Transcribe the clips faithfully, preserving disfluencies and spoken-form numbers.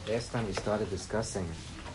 Last time we started discussing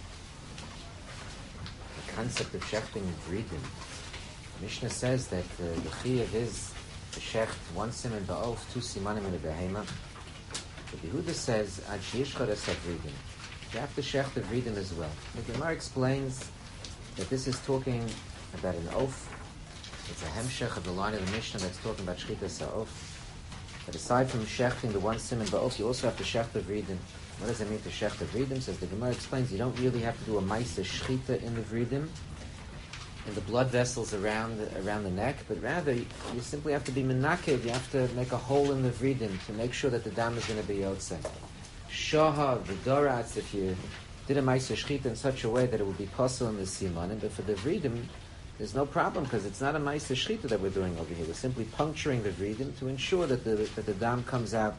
the concept of shechting and breeding. Mishnah says that uh, the chiyuv is to shecht one siman ba'of, two simanim in a behema. But Yehuda says ad sheyishchar es havridim. You have to shecht the vridim as well. The Gemara explains that this is talking about an oaf. It's a hemshech of the line of the Mishnah that's talking about shchitas ha'of. But aside from shechting the one siman ba'of, you also have to shecht the vridim. What does it mean to shecht the vridim? Says the Gemara explains you don't really have to do a ma'aseh shchita in the vridim, in the blood vessels around around the neck, but rather you simply have to be menakev. You have to make a hole in the vridim to make sure that the dam is going to be yotzei. Shaha v'doratz, if you did a ma'aseh shchita in such a way that it would be possible in the simanim, but for the vridim, there's no problem because it's not a ma'aseh shchita that we're doing over here. We're simply puncturing the vridim to ensure that the that the dam comes out.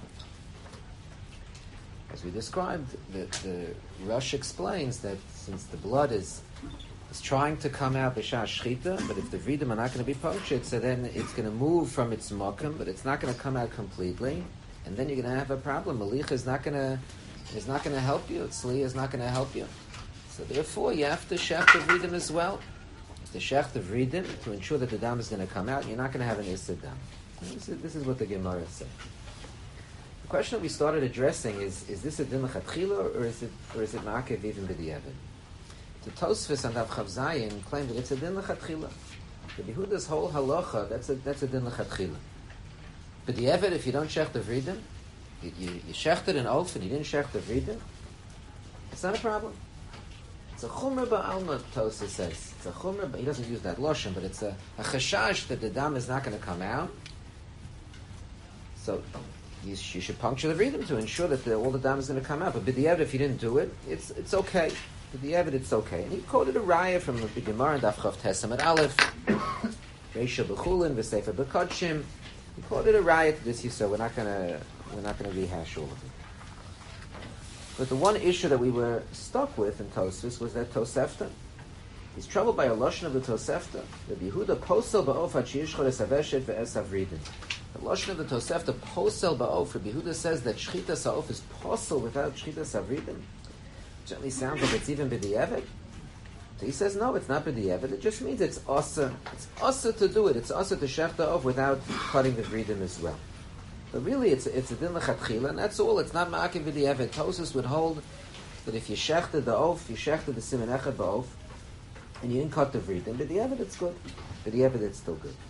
As we described, the, the Rush explains that since the blood is is trying to come out b'shah shchita, but if the vridim are not going to be punctured, so then it's going to move from its mokum, but it's not going to come out completely, and then you're going to have a problem. Malicha is not going to is not going to help you. Tzli is not going to help you. So therefore, you have to shecht the vridim as well. The shecht the vridim to ensure that the dam is going to come out. You're not going to have an isid dam. This is, this is what the Gemara said. The question that we started addressing is: Is this a din l'chatchila or is it or is it ma'akev even b'di'evid? The Tosfos and Rav Chav Zayin claim that it's a din l'chatchila. The Yehuda's whole halacha that's a that's a din l'chatchila. B'di'evid, if you don't shech the vridim, you, you, you shechted an oaf and you didn't shech the vridim, it's not a problem. It's a chumra ba'alma. Tosfos says it's a chumra. He doesn't use that lashon, but it's a, a chashash that the dam is not going to come out. So You, you should puncture the vridim to ensure that the, all the dam is going to come out. But b'di'evid, if you didn't do it, it's it's okay. B'di'evid, it's okay. And he quoted a raya from the Gemara and Daf Chav Tesam at Aleph, Reisha b'chulin v'sefer b'kodshim. He quoted a raya to this yisur. We're not going to we're not going to rehash all of it. But the one issue that we were stuck with in Tosfos was that Tosefta. He's troubled by a lashon of the Tosefta. The Yehuda posel ba'of ha'shiyishchor esaveshet ve'esav vridim. The lashon of the Tosefta, posel ba'of, Rabbi Yehuda says that shchita sa'of is posel without shchita savridim. Certainly sounds like it's even b'di'evid. So he says, no, it's not b'di'evid. It just means it's asa. It's asa to do it. It's asa to shech off without cutting the vridim as well. But really, it's it's a din l'chatchila, and that's all. It's not ma'akev b'di'evid. Tosfos would hold that if you shechted the oaf, you shechted the siman echad ba'of, and you didn't cut the vridim, b'di'evid it's good. B'di'evid it's still good.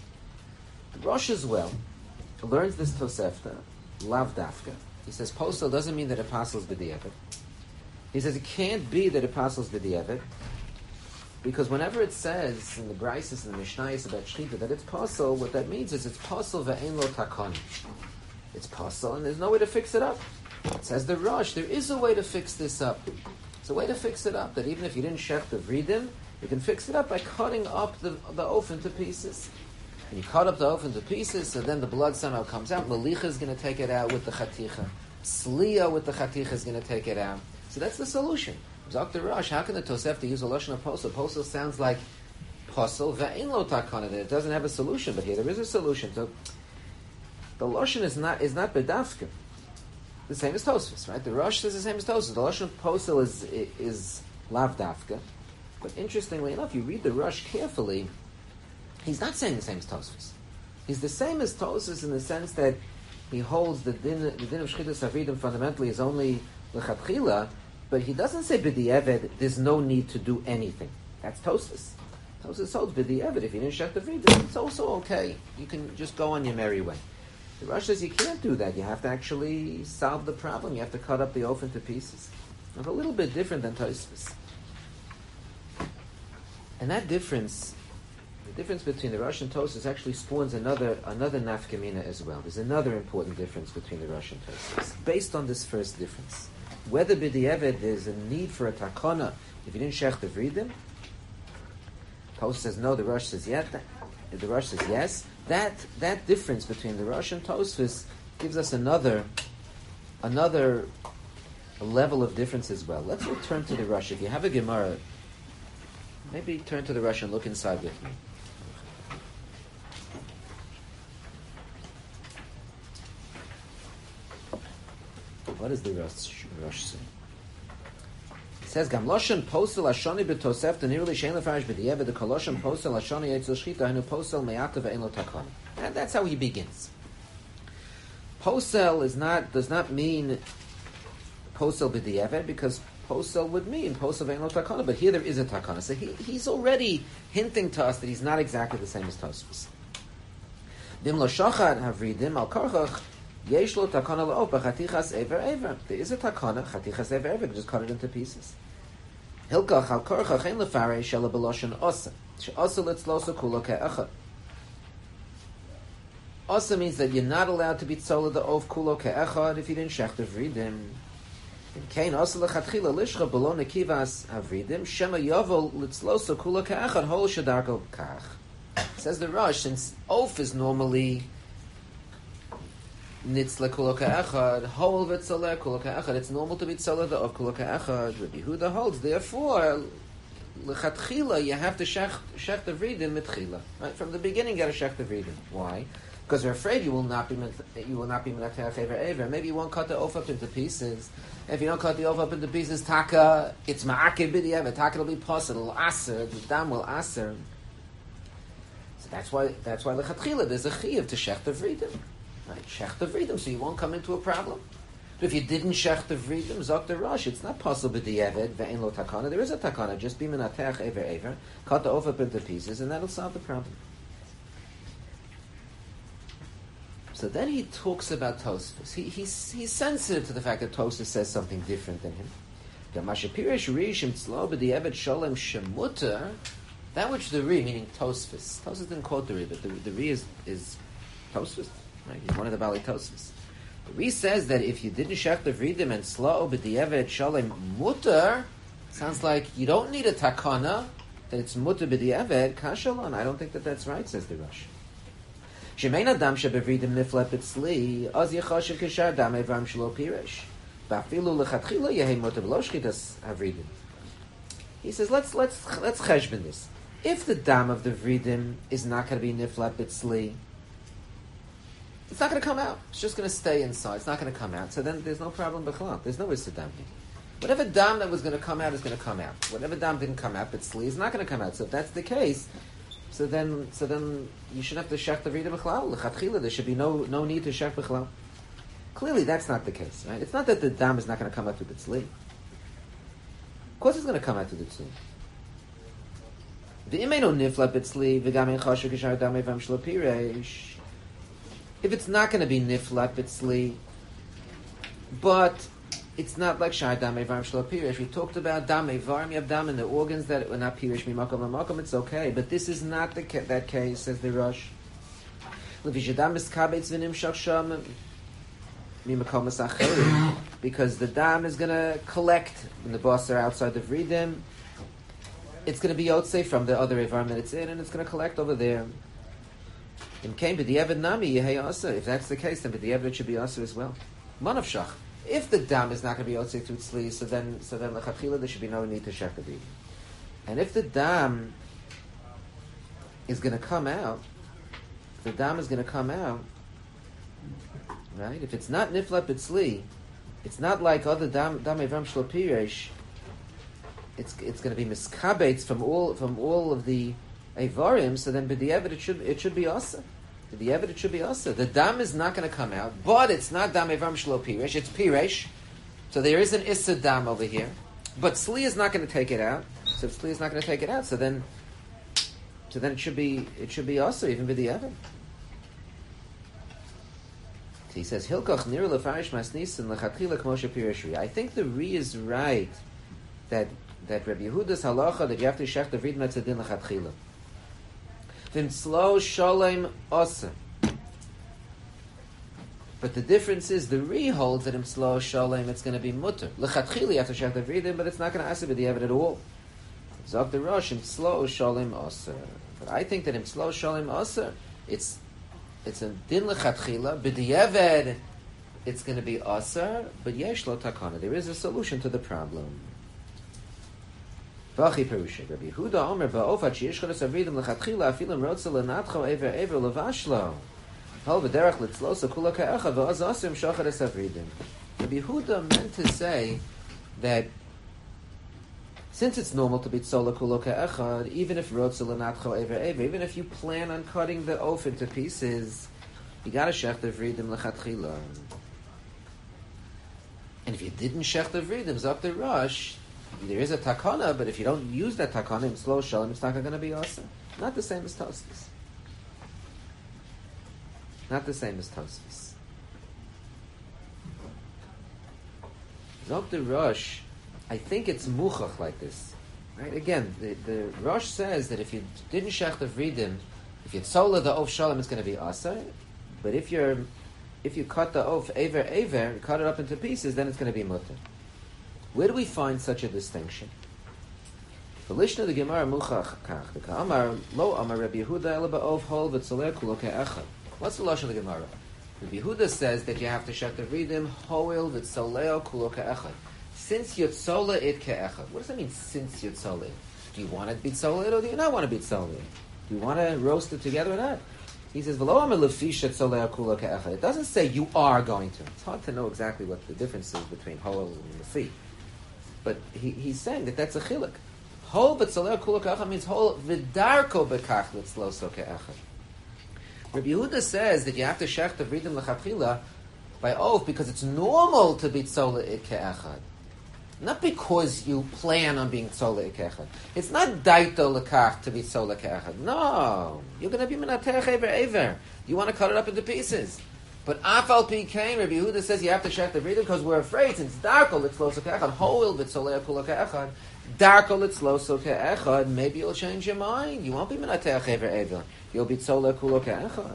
The Rosh as well learns this Tosefta, lav dafka. He says posel doesn't mean that it passes b'di'evid. He says it can't be that it passes b'di'evid, because whenever it says in the Braisos and the Mishnayos about shchita that it's posel, what that means is it's posel ve'ein lo takon. It's posel and there's no way to fix it up. It says the Rosh, there is a way to fix this up. It's a way to fix it up, that even if you didn't shech the vridim, you can fix it up by cutting up the, the oaf into pieces. And you cut up the oaf into pieces, so then the blood somehow comes out. Malicha is going to take it out with the chaticha. Sliya with the chaticha is going to take it out. So that's the solution. Doctor Rosh, how can the Tosefta use a lashon of posel? Posel sounds like posel ve'ein lo takon. It doesn't have a solution, but here there is a solution. So the lashon is not is not bedafka. The same as Tosfos, right? The Rosh says the same as Tosfos. The lashon of posel is is lav dafka. But interestingly enough, you read the Rosh carefully. He's not saying the same as Tosfos. He's the same as Tosfos in the sense that he holds the din, the din of shchitas havridim fundamentally is only l'chatchila, but he doesn't say b'di'evid, there's no need to do anything. That's Tosfos. Tosfos holds b'di'evid, if you didn't shech the vridim, it's also okay. You can just go on your merry way. The Rosh says you can't do that. You have to actually solve the problem. You have to cut up the oaf into pieces. It's a little bit different than Tosfos. And that difference, the difference between the Rosh and Tosfos actually spawns another another nafkamina as well. There's another important difference between the Rosh and Tosfos, based on this first difference. Whether b'di'evid there's a need for a takana if you didn't shech the vridim, Tosfos says no, the Rosh says yes. The Rosh says yes. That that difference between the Rosh and Tosfos gives us another another level of difference as well. Let's return to the Rosh. If you have a Gemara, maybe turn to the Rosh and look inside with me. What does the Rosh, Rosh say? says Gam Loshen Posel Ashoni B'Tosef the nearly Shein Lefarish B'Dieva the Koloshen Posel Ashoni Yetzel Shchita Hinu Posel Me'atav Ve'en Lo Takana. And that's how he begins. Posel is not does not mean Posel B'Dieva because Posel would mean Posel Ve'en Lo Takana, but here there is a Takana. So he, he's already hinting to us that he's not exactly the same as Tosfos. Vim Lo Shachad Havridim Al Karchach Yesh Lo Takana Lo Chatichas Ever Ever. There is a Takana Chatichas Ever Ever. Just cut it into pieces. Hilkach Al Karchach Ein Lefare Shela Beloshen Osa She'Osa Litzlosa Kulo Ke'echad. Osa means that you're not allowed to be tzola the of Kulo Ke'echad if you didn't shech the vridim. In Kain Osa Lechatchila Lishcha Below Nekivas Havridim Shema Yovel Litzlosa Kulo Ke'echad Hol Shadarko Kach. Says the Rosh, since oaf is normally nitzla kulo ka'echad, hol v'tzaleh kulo ka'echad, it's normal to be tzaleh the of kulo ka'echad. Rabbi Yehuda holds, therefore, l'chatchila, you have to shech, shech the vridim mitchila. Right? From the beginning, you got to shech the vridim. Why? Because you're afraid you will not be you will not be menatach ever ever. Maybe you won't cut the oaf up into pieces. If you don't cut the oaf up into pieces, taka, it's ma'akeh b'di'evet. Taka will be possible, it'll aser, the dam will aser. That's why. That's why lechatchila there's a chiyuv to shech the vridim, right? Shech the vridim, so you won't come into a problem. But if you didn't shech the vridim, zok the rosh, it's not possible b'di'evet ve'en lo takana. There is a takana. Just be menatech ever ever, cut the oaf up into pieces, and that'll solve the problem. So then he talks about Tosfos. He, he's he's sensitive to the fact that Tosfos says something different than him. That which the Ri, meaning Tosfos. Tosfos didn't quote the Ri, but the, the Ri is, is Tosfos. Right? He's one of the Bali Tosfos. The Ri says that if you didn't shech the Vridim and slow b'di'evet shalem mutter, sounds like you don't need a takana, that it's mutter b'di'evet, kashalon. I don't think that that's right, says the Rosh. Shemein adam shebevridim niflet b'tzli, az yechashiv kishar dam evam shelo piresh. Ba'afilu lechatchila yehi mutter v'lo shchitas havridim. He says, let's let's let's cheshbon this. If the dam of the vridim is not going to be niflat bitzli, it's not going to come out. It's just going to stay inside. It's not going to come out. So then there's no problem b'chalal. There's no issa dam here. Whatever dam that was going to come out is going to come out. Whatever dam didn't come out bitzli is not going to come out. So if that's the case, so then so then you shouldn't have to shech the vridim b'chalal. L'chatchila, there should be no no need to shech b'chalal. Clearly, that's not the case. Right? It's not that the dam is not going to come out to bitzli. Of course, it's going to come out to the tzli. The imeno nifla bitzli v'gam chashu kishar dam evam shlo piresh. If it's not going to be nifla bitzli, but it's not like shar dam evam shlo piresh. We talked about dam evarim. You have dam in the organs that are not piresh mimakom mimakom. It's okay, but this is not the ca- that case, says the Rosh. Levishadam miskabetz v'nimshach sham. Because the dam is going to collect when the boss are outside the vridim. It's going to be yotze from the other environment it's in, and it's going to collect over there. In came b'di'evet nami yehei asa. If that's the case, then b'di'evet should be asa as well. Manav shach. If the dam is not going to be yotze through tzli, so then so then lechatchila there should be no need to shech the vridim. And if the dam is going to come out, the dam is going to come out. Right? If it's not niflat bitzli, it's not like other dam dam evam shlo piresh. It's it's going to be miskabetz from all from all of the evarim. So then, b'di'evet it should it should be asa. B'di'evet it should be asa. The dam is not going to come out, but it's not dam evam shlo piresh. It's piresh. So there is an issa dam over here, but tzli is not going to take it out. So if tzli is not going to take it out, so then so then it should be it should be asa even b'di'evet. He says, Hilkoch nir lefarish masnisin lechatchila k'moshe pireshri. I think the Ri is right that that Rabbi Yehuda's halacha that you have to shech the vrid metzadin lechatchila. Vim tzlo sholem osa. But the difference is the Ri holds that in tzlo sholem it's going to be mutter. Lechatchila you have to shech the vridim, but it's not going to asa b'di'evet at all. Zok the Rosh in tzlo sholem osa. But I think that in tzlo sholem osa it's It's a din lechatchila, b'di'eved, it's going to be asar, but yesh lo takana. There is a solution to the problem. V'achi perusha, Rabbi Yehuda Omer ba'ofat sheyesh chodes avridim lechatchila afilim rotza lenatcho ever ever levashlo. Hol v'derech litzlosa kula ka'echa v'oz asim shochedes avridim. Rabbi Yehuda meant to say that Since it's normal to be tzola kulo ke'echad, even if rotzel lenatcho ever ever, even if you plan on cutting the oaf into pieces, you got to shech the vridim lechatchila. And if you didn't shech the vridim, zok the rush, there is a takana, but if you don't use that takana in slow shalom, it's not going to be awesome. Not the same as Tosfos. Not the same as Tosfos. Zok the rush, I think it's muchach like this. Right? Again, the, the Rosh says that if you didn't shech the vridim, if you tzola the oaf shalom, it's going to be asa. But if you're, if you cut the oaf aver aver, cut it up into pieces, then it's going to be mutter. Where do we find such a distinction? V'lishna the Gemara muchach kach the Ka'amar lo amar Rabbi Yehuda ela ba'of hol v'tzoleh kulo ke'echad. What's the lashon of the Gemara? Rabbi Yehuda says that you have to shech the vridim hoil v'tzoleh kulo ke'echad. Since you tzola it ke'echad. What does that mean? Since you tzola it. Do you want to be tzola it or do you not want to be tzola it? Do you want to roast it together or not? He says v'lo amar lefisha tzoleh kulo ke'echad. It doesn't say you are going to. It's hard to know exactly what the difference is between hoil and lefi. But he, he's saying that that's a chiluk. Hol b'tzoleh kulo ke'echad means hol v'darko b'kach l'tzloso ke'echad. Rabbi Yehuda says that you have to shech the vridim l'chatchila by oath because it's normal to be tzola it ke'echad. Not because you plan on being tzola it ke'echad. It's not daito l'kach to be tzola ke'echad. No. You're going to be menatech ever ever. You want to cut it up into pieces. But afal pi kain, Rabbi Yehuda says you have to shech the vridim because we're afraid since darko l'tzloso ke'echad, hoil v'tzoleh kulo ke'echad, darko l'tzloso ke'echad, maybe you'll change your mind. You won't be menatech ever ever. You'll be tzoleh kulo ke'echad.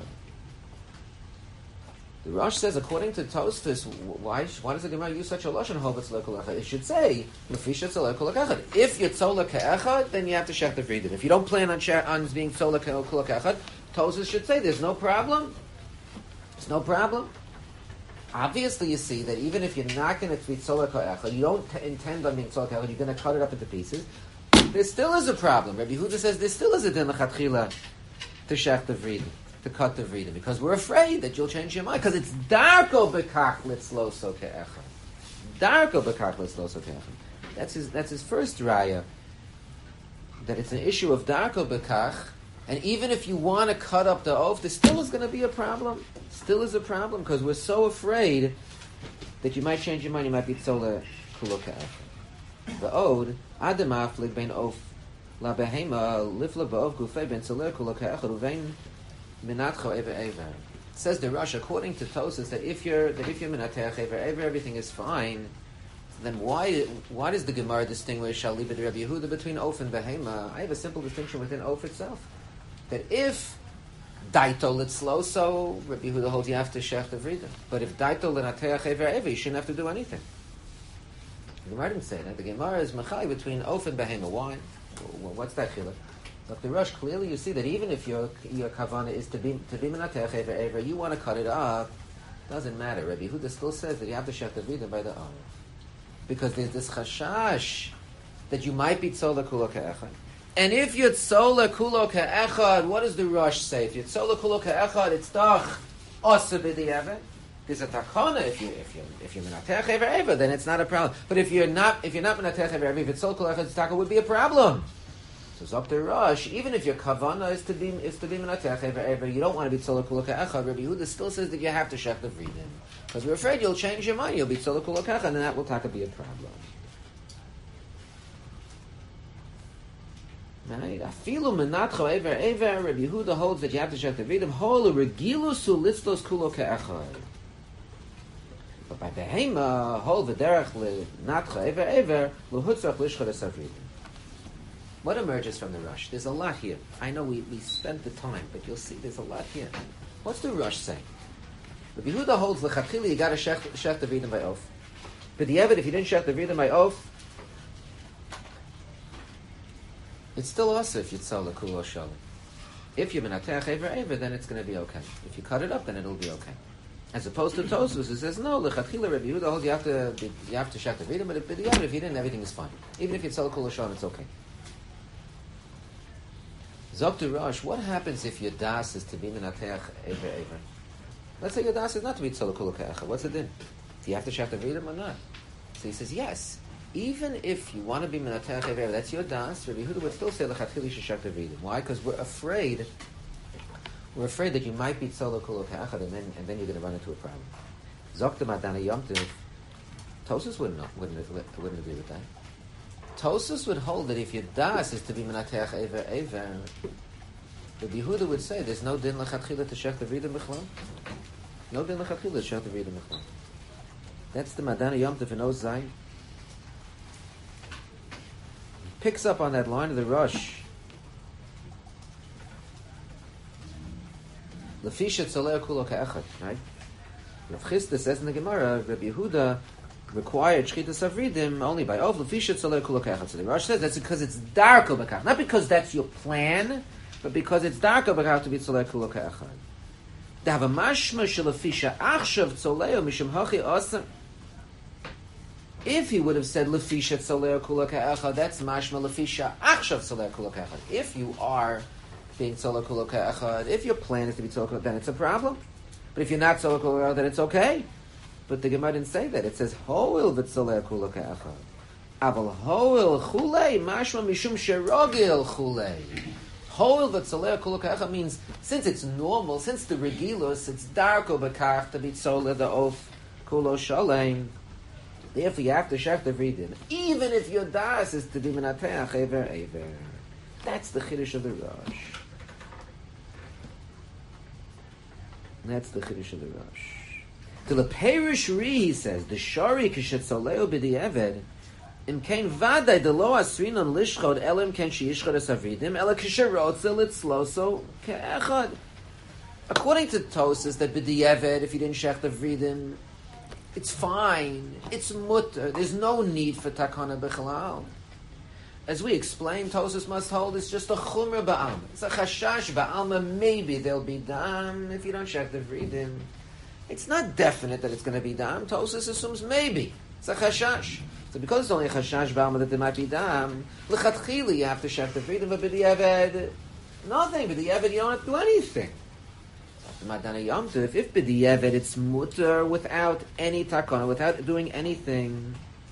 The Rosh says, according to Tosfos, why why does the Gemara use such a lashon hoil v'tzoleh kulo ke'echad? It should say lefisha tzoleh kulo ke'echad. If you're tzoleh ke'echad, then you have to shech the vridim. If you don't plan on shech, on being tzoleh kulo ke'echad, Tosfos should say there's no problem. There's no problem. Obviously, you see that even if you're not going to be tzoleh ke'echad, you don't t- intend on being tzoleh ke'echad, you're going to cut it up into pieces, there still is a problem. Rabbi Yehuda says there still is a din l'chatchila to shech the vridim, to cut the vridim, because we're afraid that you'll change your mind, because it's darko b'kach litzloso ke'echad. Darko b'kach litzloso ke'echad. That's his, that's his first raya, that it's an issue of darko b'kach. And even if you want to cut up the oaf, there still is going to be a problem. Still is a problem because we're so afraid that you might change your mind. You might be tzola kulo ke'echad. The ode adam aflig ben oaf la behema lifla ba'of gufei ben tzola kulo ke'echad uvein minatcho ever ever. Says the Rosh, according to Tosfos, that if you're that if you're minatech ever ever, everything is fine. Then why why does the Gemara distinguish Shalibah de Rabbi Yehuda between oaf and behema? I have a simple distinction within oaf itself. That if daito litzlo, so Rabbi Yehuda holds you have to shech the vridim. But if daito l'nateach ever ever, you shouldn't have to do anything. The Gemara didn't say that. The Gemara is machai between oaf and behema. Why? Well, what's that chiluk? But the Rosh, clearly you see that even if your your kavana is to be to be menateach ever ever, you want to cut it up. Doesn't matter. Rabbi Yehuda still says that you have to shech the vridim by the oaf, because there's this chashash that you might be tzola kulo ke'echad. And if you're tzola kulo ke'echad, what does the Rosh say? If you're tzola kulo ke'echad, it's doch osa b'di'evet. There's a takana if you if you if you're menatech ever ever, then it's not a problem. But if you're not if you're not menatech ever ever, if it's tzola kulo ke'echad, the takana would be a problem. So it's up to Rosh. Even if your kavana is to be is to be menatech ever ever, you don't want to be tzola kulo ke'echad. Rabbi Yehuda still says that you have to shech the vridim because we're afraid you'll change your mind. You'll be tzola kulo ke'echad, and that will taka be a problem. Right? Afilu menatcho ever ever. Rabbi Yehuda holds that you have to shech the vridim. Hol regilusu litzlos kulo ke'echad. But by behema, hol v'derech lenatcho ever ever lehutzach lishchad esavridim. What emerges from the Rosh? There's a lot here. I know we, we spent the time, but you'll see there's a lot here. What's the Rosh saying? Rabbi Yehuda holds lechatchila you got to shech, shech the vridim by oath. But the evid, if you didn't shech the vridim by oath, it's still also if you tzol kulo shalom. If you're menatech ever ever, then it's going to be okay. If you cut it up, then it'll be okay. As opposed to Tosfos, who says no, lechatchila Rabbi Yehuda holds you have to you have to shech the vridim, but if, but the evid, if you didn't, everything is fine. Even if you tzol kulo shalom, it's okay. Zok to Rosh, what happens if your das is to be menatech ever ever? Let's say your das is not to be tzol kulo ke'echad. What's it then? Do you have to shech the vridim or not? So he says yes. even if you want to be Menatech Ever, that's your das, Rabbi Yehuda would still say L'chatchili Sheshach Devridim. Why? Because we're afraid, we're afraid that you might be Tzolo Kulo Ka'achad, and then, and then you're going to run into a problem. Zokta Madana Yom Tov, Tosas wouldn't, wouldn't, wouldn't agree with that. Tosas would hold that if your das is to be Menatech Ever Ever, Rabbi Yehuda would say there's no din L'chatchila to Shech Devridim B'chlal. No din L'chatchila to Shech Devridim B'chlal. That's the Madana Yom Tov in Oz Zayin. Picks up on that line of the Rosh. Lefisha tzoleh kulo ka'echad, right? Rav Chisda says in the Gemara, Rabbi Yehuda required shchitas avridim only by ov lefisha tzoleh kulo ka'echad. So the Rosh says that's because it's darko b'kach, not because that's your plan, but because it's darko b'kach to be tzoleh kulo ka'echad. To have a mashma shelefisha achshav tzoleh mishum hachi asam. If he would have said lefisha tzoleh kulo ka'echad, that's mashma lefisha achshav tzoleh kulo ka'echad. If you are being tzoleh kulo ka'echad, if your plan is to be tzoleh kulo, then it's a problem. But if you're not tzoleh kulo ka'echad, then it's okay. But the Gemara didn't say that. It says hoil v'tzoleh kulo ka'echad. Aval hoil chulei mashma mishum sherogil chulei. Hoil v'tzoleh kulo ka'echad means since it's normal, since the regilus, it's darko b'kach to be tzoleh the oaf kulo shalem. Therefore, you have to shech the vridin, even if your das is to be menateach ever ever. That's the chiddush of the Rosh. That's the chiddush of the Rosh. To the Perish Ri, he says, the shari kishetzoleo b'di'eved, im kein vaday de lo asrinon lishchod elim ken sheishchod es avridim, ela kisherotze litzloso ke'echad. According to Tosas, that b'di'eved, if you didn't shech the vridin, it's fine. It's mutter. There's no need for takana b'chalal. As we explained, Tosas must hold it's just a chumrah ba'alma. It's a chashash ba'alma. Maybe there'll be dam if you don't check the vridim. It's not definite that it's going to be dam. Tosas assumes maybe. It's a chashash. So because it's only a chashash ba'alma that there might be dam, l'chatchili you have to check the vridim, but b'di'eved, nothing. B'di'eved you don't have to do anything. Madana Yom Tov, if b'di'eved it's mutter without any takana, without doing anything,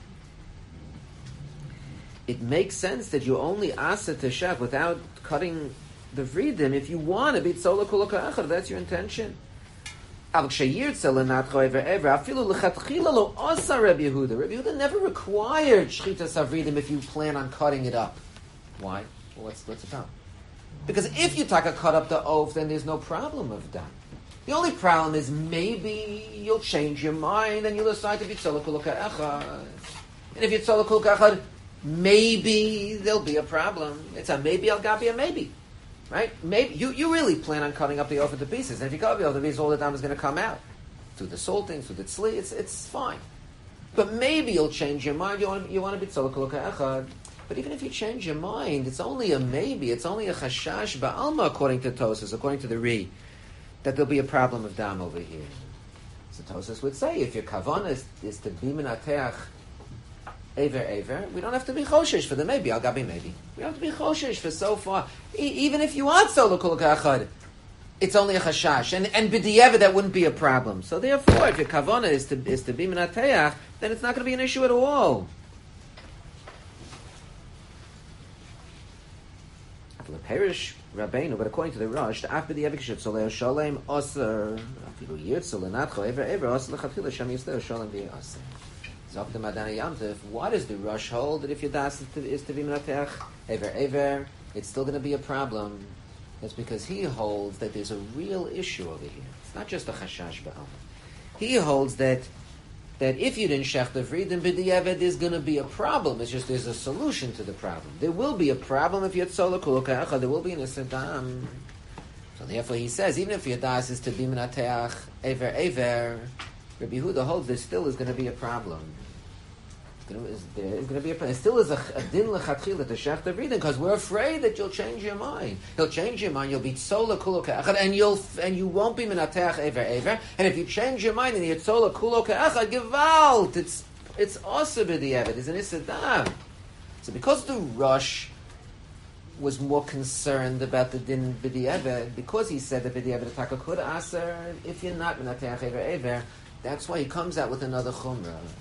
it makes sense that you only asa to shech without cutting the vridim if you want to be tzoleh kulo ka'echad. That's your intention. Al k'sheyirtze lenatcho ever ever afilu l'chatchila lo asa Rabbi Yehuda. Rabbi Yehuda never required shchitas havridim if you plan on cutting it up. Why? Well, what's what's the problem? Because if you take a cut up the oaf, then there's no problem of that. The only problem is maybe you'll change your mind and you'll decide to be tzoleh kulo ka'echad. And if you're tzoleh kulo ka'echad, maybe there'll be a problem. It's a maybe al gabi a maybe. Right? Maybe you, you really plan on cutting up the oaf into pieces. And if you cut up the oaf into pieces, all the time is going to come out. Through the salting, through the tzli, it's, it's fine. But maybe you'll change your mind. You want, you want to be tzoleh kulo ka'echad. But even if you change your mind, it's only a maybe. It's only a chashash ba'alma, according to Tosas, according to the Ri, that there'll be a problem of dam over here. So Tosas would say, if your kavanah is, is to be menateach ever, ever, we don't have to be choshesh for the maybe. I'll gabi maybe. We don't have to be choshesh for so far. E- even if you want tzoleh kulo ka'echad, it's only a chashash. And, and b'di'eved, that wouldn't be a problem. So therefore, if your kavanah is to, is to be menateach, then it's not going to be an issue at all. Perish Rabbeinu, but according to the Rosh, the af b'di'eved kishetzoleh shalem aser afilu yirtze lenatcho ever ever aser lechatchila shem yisdeh shalem b'aser. Zok the Madana Yom Tov. Why does the Rosh hold that if your das is to, is to be menatech ever ever, it's still going to be a problem? That's because he holds that there's a real issue over here. It's not just a chashash ba'alma. He holds that that if you didn't shech the vridim b'di'eved, there's going to be a problem. It's just there's a solution to the problem. There will be a problem if you're tzoleh kulo ka'echad. There will be an isadam. So therefore, he says even if your das is to be menateach ever ever, Rabbi Yehuda holds there still is going to be a problem. There is going to be a problem. There still is a, a din lechatchila to shech the vridim because we're afraid that you'll change your mind. He'll change your mind. You'll be tzoleh kulo ka'echad, and you'll and you won't be menateach ever ever. And if you change your mind and you're tzoleh kulo ka'echad, gewalt. It's it's also b'di'eved. It's an isadam. So because the Rosh was more concerned about the din b'di'eved, because he said that b'di'eved ataka could aser if you're not menateach ever ever, that's why he comes out with another chumrah.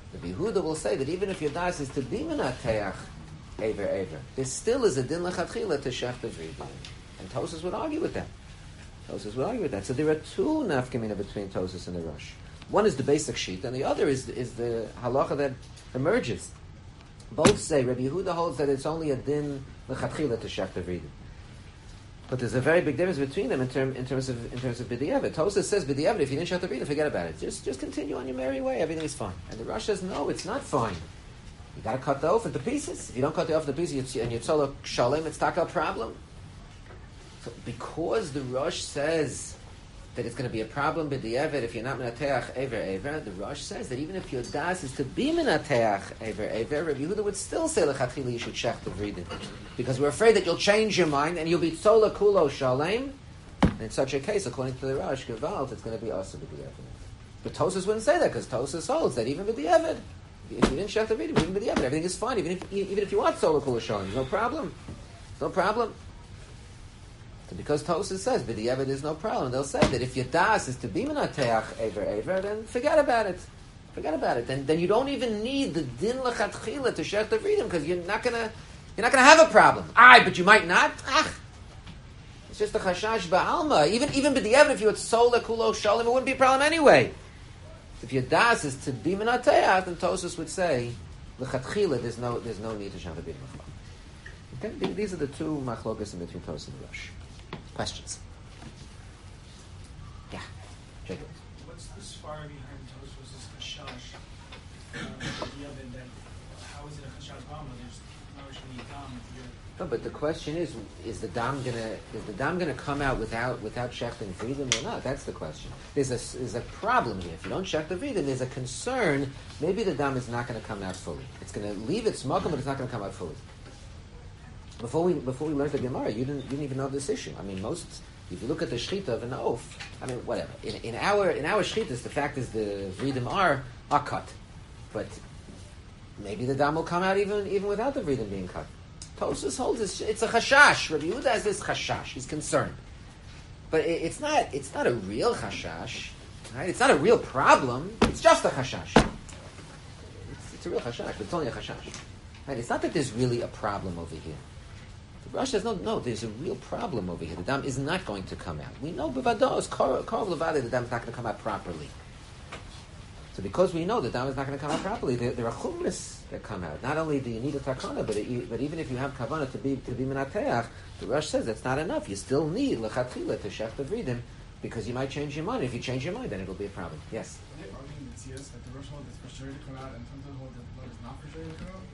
Rabbi Yehuda will say that even if your das is to be menateach Ever, Ever, there still is a din lechatchila to shech the vridin. And Tosas would argue with that. Tosas would argue with that. So there are two nafkamina between Tosas and the Rosh. One is the basic sheet, and the other is is the halacha that emerges. Both say Rabbi Yehuda holds that it's only a din lechatchila to shech the vridin. But there's a very big difference between them in, term, in terms of in terms of b'di'evet. Tosas says b'di'evet, if you didn't shech the vridin, forget about it. Just just continue on your merry way. Everything is fine. And the Rosh says no, it's not fine. You got to cut the oaf into pieces. If you don't cut the oaf into pieces, and you're tzolok shalem, it's taka problem. So because the Rosh says that it's going to be a problem b'di'evet if you're not menateach ever ever, the Rosh says that even if your das is to be menateach ever ever, Rabbi Yehuda would still say lechatchila you should shech the vridin, because we're afraid that you'll change your mind and you'll be tzolok kulo shalem. And in such a case, according to the Rosh, gevalt, it's going to be also b'di'evet. But Tosas wouldn't say that, because Tosas holds that even b'di'evet, if you didn't shech the vridin, even b'di'evet, everything is fine. Even if even if you want tzolok kulo shalem, there's no problem. No problem. So because Tosas says b'di'evet is no problem, they'll say that if your das is to be menateach ever ever, then forget about it. Forget about it. Then then you don't even need the din lechatchila to shech the vridin, because you're not gonna you're not gonna have a problem. Aye, but you might not. Ach, it's just a chashash ba'alma. Even even b'di'evet, if you had sola kulo shalom, it wouldn't be a problem anyway. If your das is to be menateach, then Tosas would say lechatchila there's no there's no need to shech the vridin. Okay, these are the two machlokas in between Tosas and Rosh. Questions? Yeah, Jacob. What's the svara behind Tosfos' chashash? Uh, the other that how is it a chashash b'alma? There's no really dam. No, but the question is: Is the dam gonna is the dam gonna come out without without shechting vridin or not? That's the question. There's a there's a problem here. If you don't shech the vridin, there's a concern. Maybe the dam is not going to come out fully. It's going to leave its makom, but it's not going to come out fully. Before we before we learned the Gemara, you didn't you didn't even know this issue. I mean, most if you look at the shechita of an oaf, I mean, whatever. In, in our in our shechitas, the fact is the vridim are are cut, but maybe the dam will come out even even without the vridim being cut. Tosas holds this, it's a chashash. Rabbi Yehuda has this chashash. He's concerned, but it, it's not it's not a real chashash. Right? It's not a real problem. It's just a chashash. It's, it's a real chashash, but it's only a chashash. Right? It's not that there's really a problem over here. Rosh says, no, no, there's a real problem over here. The dam is not going to come out. We know, Bavados, Korov Levada, the dam is not going to come out properly. So because we know the dam is not going to come out properly, there, there are chumras that come out. Not only do you need a takana, but, it, but even if you have kavana to be to be menateach, the Rosh says that's not enough. You still need lechatchila to shech the vridim, because you might change your mind. If you change your mind, then it'll be a problem. Yes? Are they arguing that yes, that the Rosh hold is for sure to come out, and sometimes hold that the blood is not for sure to come out?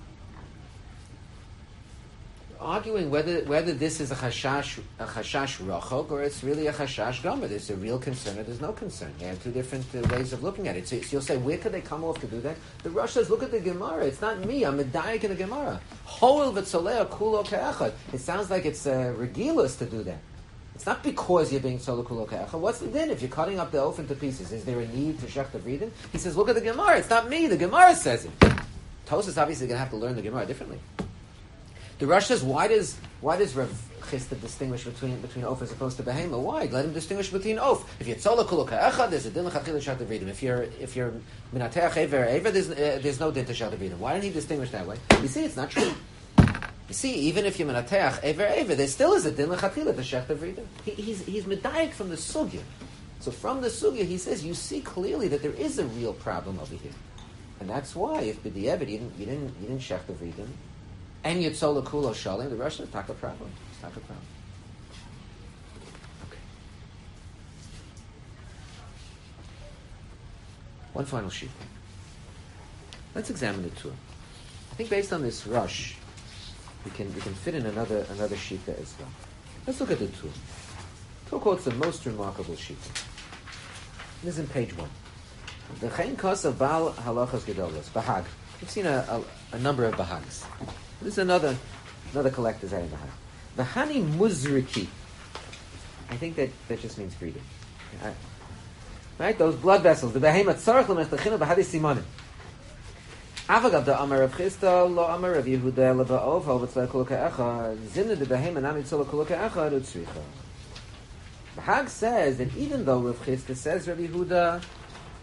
Arguing whether whether this is a chashash a chashash rachok or it's really a chashash gomer. There's a real concern or there's no concern. They have two different uh, ways of looking at it. So, so you'll say, where could they come off to do that? The Rosh says, look at the Gemara. It's not me. I'm a daik in the Gemara. Hoel v'tzolea kulo ke'echad. It sounds like it's uh, regilus to do that. It's not because you're being tzolea kulo ke'echad. What's the din? If you're cutting up the oaf into pieces, is there a need to shech the vridin? He says, look at the Gemara. It's not me. The Gemara says it. Tosas obviously going to have to learn the Gemara differently. The Rosh says, why does why does Rav Chisda distinguish between between oaf as opposed to behema? Why? Let him distinguish between oaf. If you're tzolek kulo ka'echad, there's a din l'chadchila shach v'ridim. If you're if you're minateach ever ever, there's uh, there's no din to shach v'ridim. Why didn't he distinguish that way? You see, it's not true. You see, even if you're minateach ever ever, there still is a din l'chadchila to shach v'ridim. He, he's he's medayik from the sugya. So from the sugya, he says, you see clearly that there is a real problem over here, and that's why if b'di'evet you didn't you didn't you didn't shach v'ridim. And Yitzola Kulo Shalim, the Russians talk a problem. Talk a problem. Okay. One final sheet. Let's examine the Tur. I think based on this rush, we can we can fit in another another sheet there as well. Let's look at the Tur. Tur quotes the most remarkable sheet. This is in page one. The Chayin Kos of Baal Halachas Gedolos, Bahag. We've seen a, a, a number of Bahags. This is another another collector's item. V'hani muzriki. I think that, that just means freedom. Right? right? Those blood vessels. The behemoth tzarich l'mechtachinu b'hadi simonim. Avagav da amar Rav Chisda lo amar Rav Yehuda leva'ov hal v'tzlei kol ka'echad zimna de behemoth nami tzol kol ka'echad utzricha. The Hag says that even though Rav Chisda says Rav Yehuda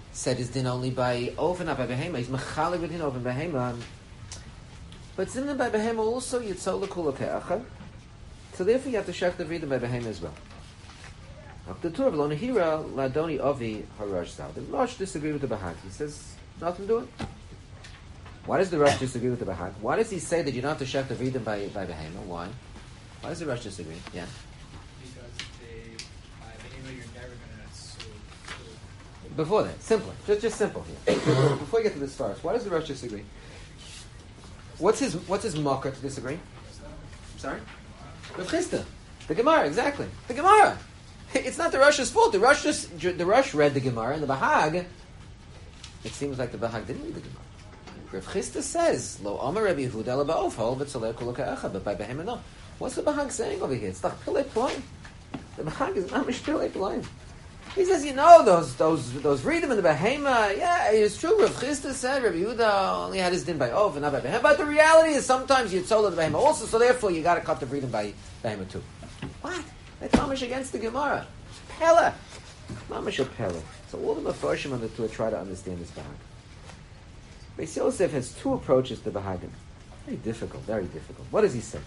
said his din only by oven, not by behema. He's mechalik with din oven behema. But zimnin by behema also yitzola kula ke'acha. So therefore you have to shech the vridim by behema as well. The Torah lo nehira ladoni avi harash zal. The Rosh disagree with the Bahag. He says nothing doing. Why does the Rosh disagree with the Bahag? Why does he say that you don't have to shech the vridim by by behema? Why? Why does the Rosh disagree? Yeah. Because they, by behema, you're never gonna sue. Before that, simpler, just just simple here. Before you get to this first, why does the Rosh disagree? What's his what's his mocker to disagree? Sorry, Rav Chisda, the Gemara, exactly, the Gemara. It's not the Rosh's fault. The Rosh just the Rosh read the Gemara, and the Bahag. It seems like the Bahag didn't read the Gemara. Rav Chisda says, "Lo Amar Rabbi Yehuda la ba'of hol v'tzalei kula ka'echa," but by behema no. What's the Bahag saying over here? It's like pilei p'layim. The Bahag is not mish pilei p'layim. He says, you know, those those those reading in the behema. Yeah, it's true. Rav Chisda said Rabbi Yehuda only had his din by off and not by behema. But the reality is sometimes you told the behema also, so therefore you got to cut the reading by behema too. What? That's mamish against the Gemara. Pella. Mamish a Pella. So all the Mefarshim on the Torah try to understand this Bahag. Beis Yosef has two approaches to Bahagim. Very difficult, very difficult. What does he say?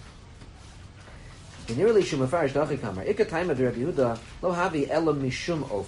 In nearly Shumafarish Dachi Kamar, Ika time of Rabbi Yehuda, lo havi elam mishum of.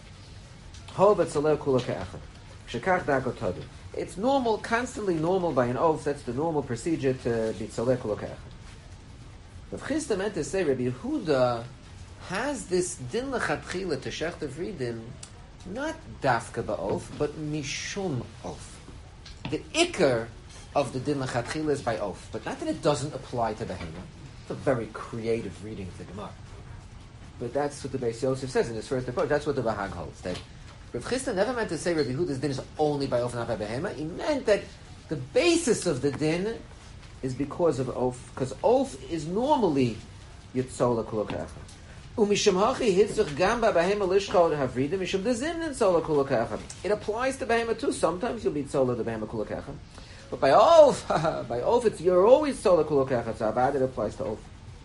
Ho betzaleh kula ke'echad. Shekach dako todu. It's normal, constantly normal by an oath. That's the normal procedure to be tzaleh kula ke'echad. Rav Chisda meant to say Rabbi Yehuda has this din lechatchila to shech the vridim, not dafka ba'of, but mishum oath. The ikar of the din lechatchila is by oath, but not that it doesn't apply to behema. It's a very creative reading of the Gemara. But that's what the Beis Yosef says in his first approach. That's what the Bahag holds. That Rav Chisda never meant to say Rabbi Yehuda's din is only by oath, not by behema. He meant that the basis of the din is because of oath, because oath is normally yitzola kula ke'echad. Umishum hachi hitzach gam ba behema lishchol havridim mishum dezimnin tzola kula ke'echad. It applies to behema too. Sometimes you'll be tzola the behema kula ke'echad. But by oath, by oath, it's you're always tzola kula ke'echad. So bad it applies to oath.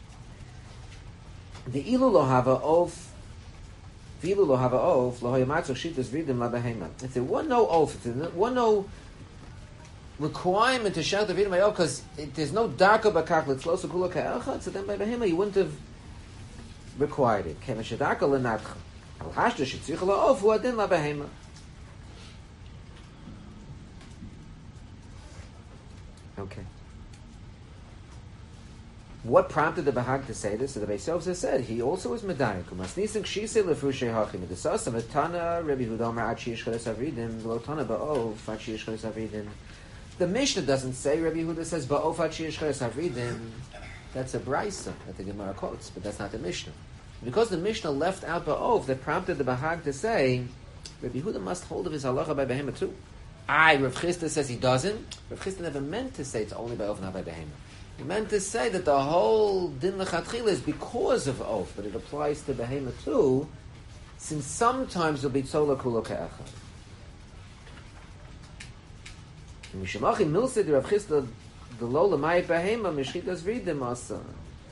The ilu lo hava oath, vilu lo hava oath, lo hoyamatzu shitas vridim la behema. It's a one no oath. It's a one no requirement to shout the vridim by oath because there's no darka bakach litzlosu kula ke'echad. So then by behema you wouldn't have required it. Kema shedarka lenatcha. Al hashda shetzich la oath hu adin la behema. Okay. What prompted the Bahag to say this? So the Beis Yosef said he also was medayik. Umasnising shise lefushe hachim edesasam etana Rabbi Yehuda Amar ad sheish chades avridim lo tana ba'of ad sheish chades avridim. The Mishnah doesn't say. Rabbi Yehuda says ba'of ad sheish chades avridim. That's a brisa that the Gemara quotes, but that's not the Mishnah. Because the Mishnah left out ba'of, that prompted the Bahag to say Rabbi Yehuda must hold of his halacha by behema too. I, Rav Chisda says he doesn't. Rav Chisda never meant to say it's only by oath, not by behema. He meant to say that the whole din lechatchila is because of oath, but it applies to behema too, since sometimes it'll be tzola kula ke'echad. Mishamachi milsid Rav Chisda the lo l'mayit behema mischitas vridim asa.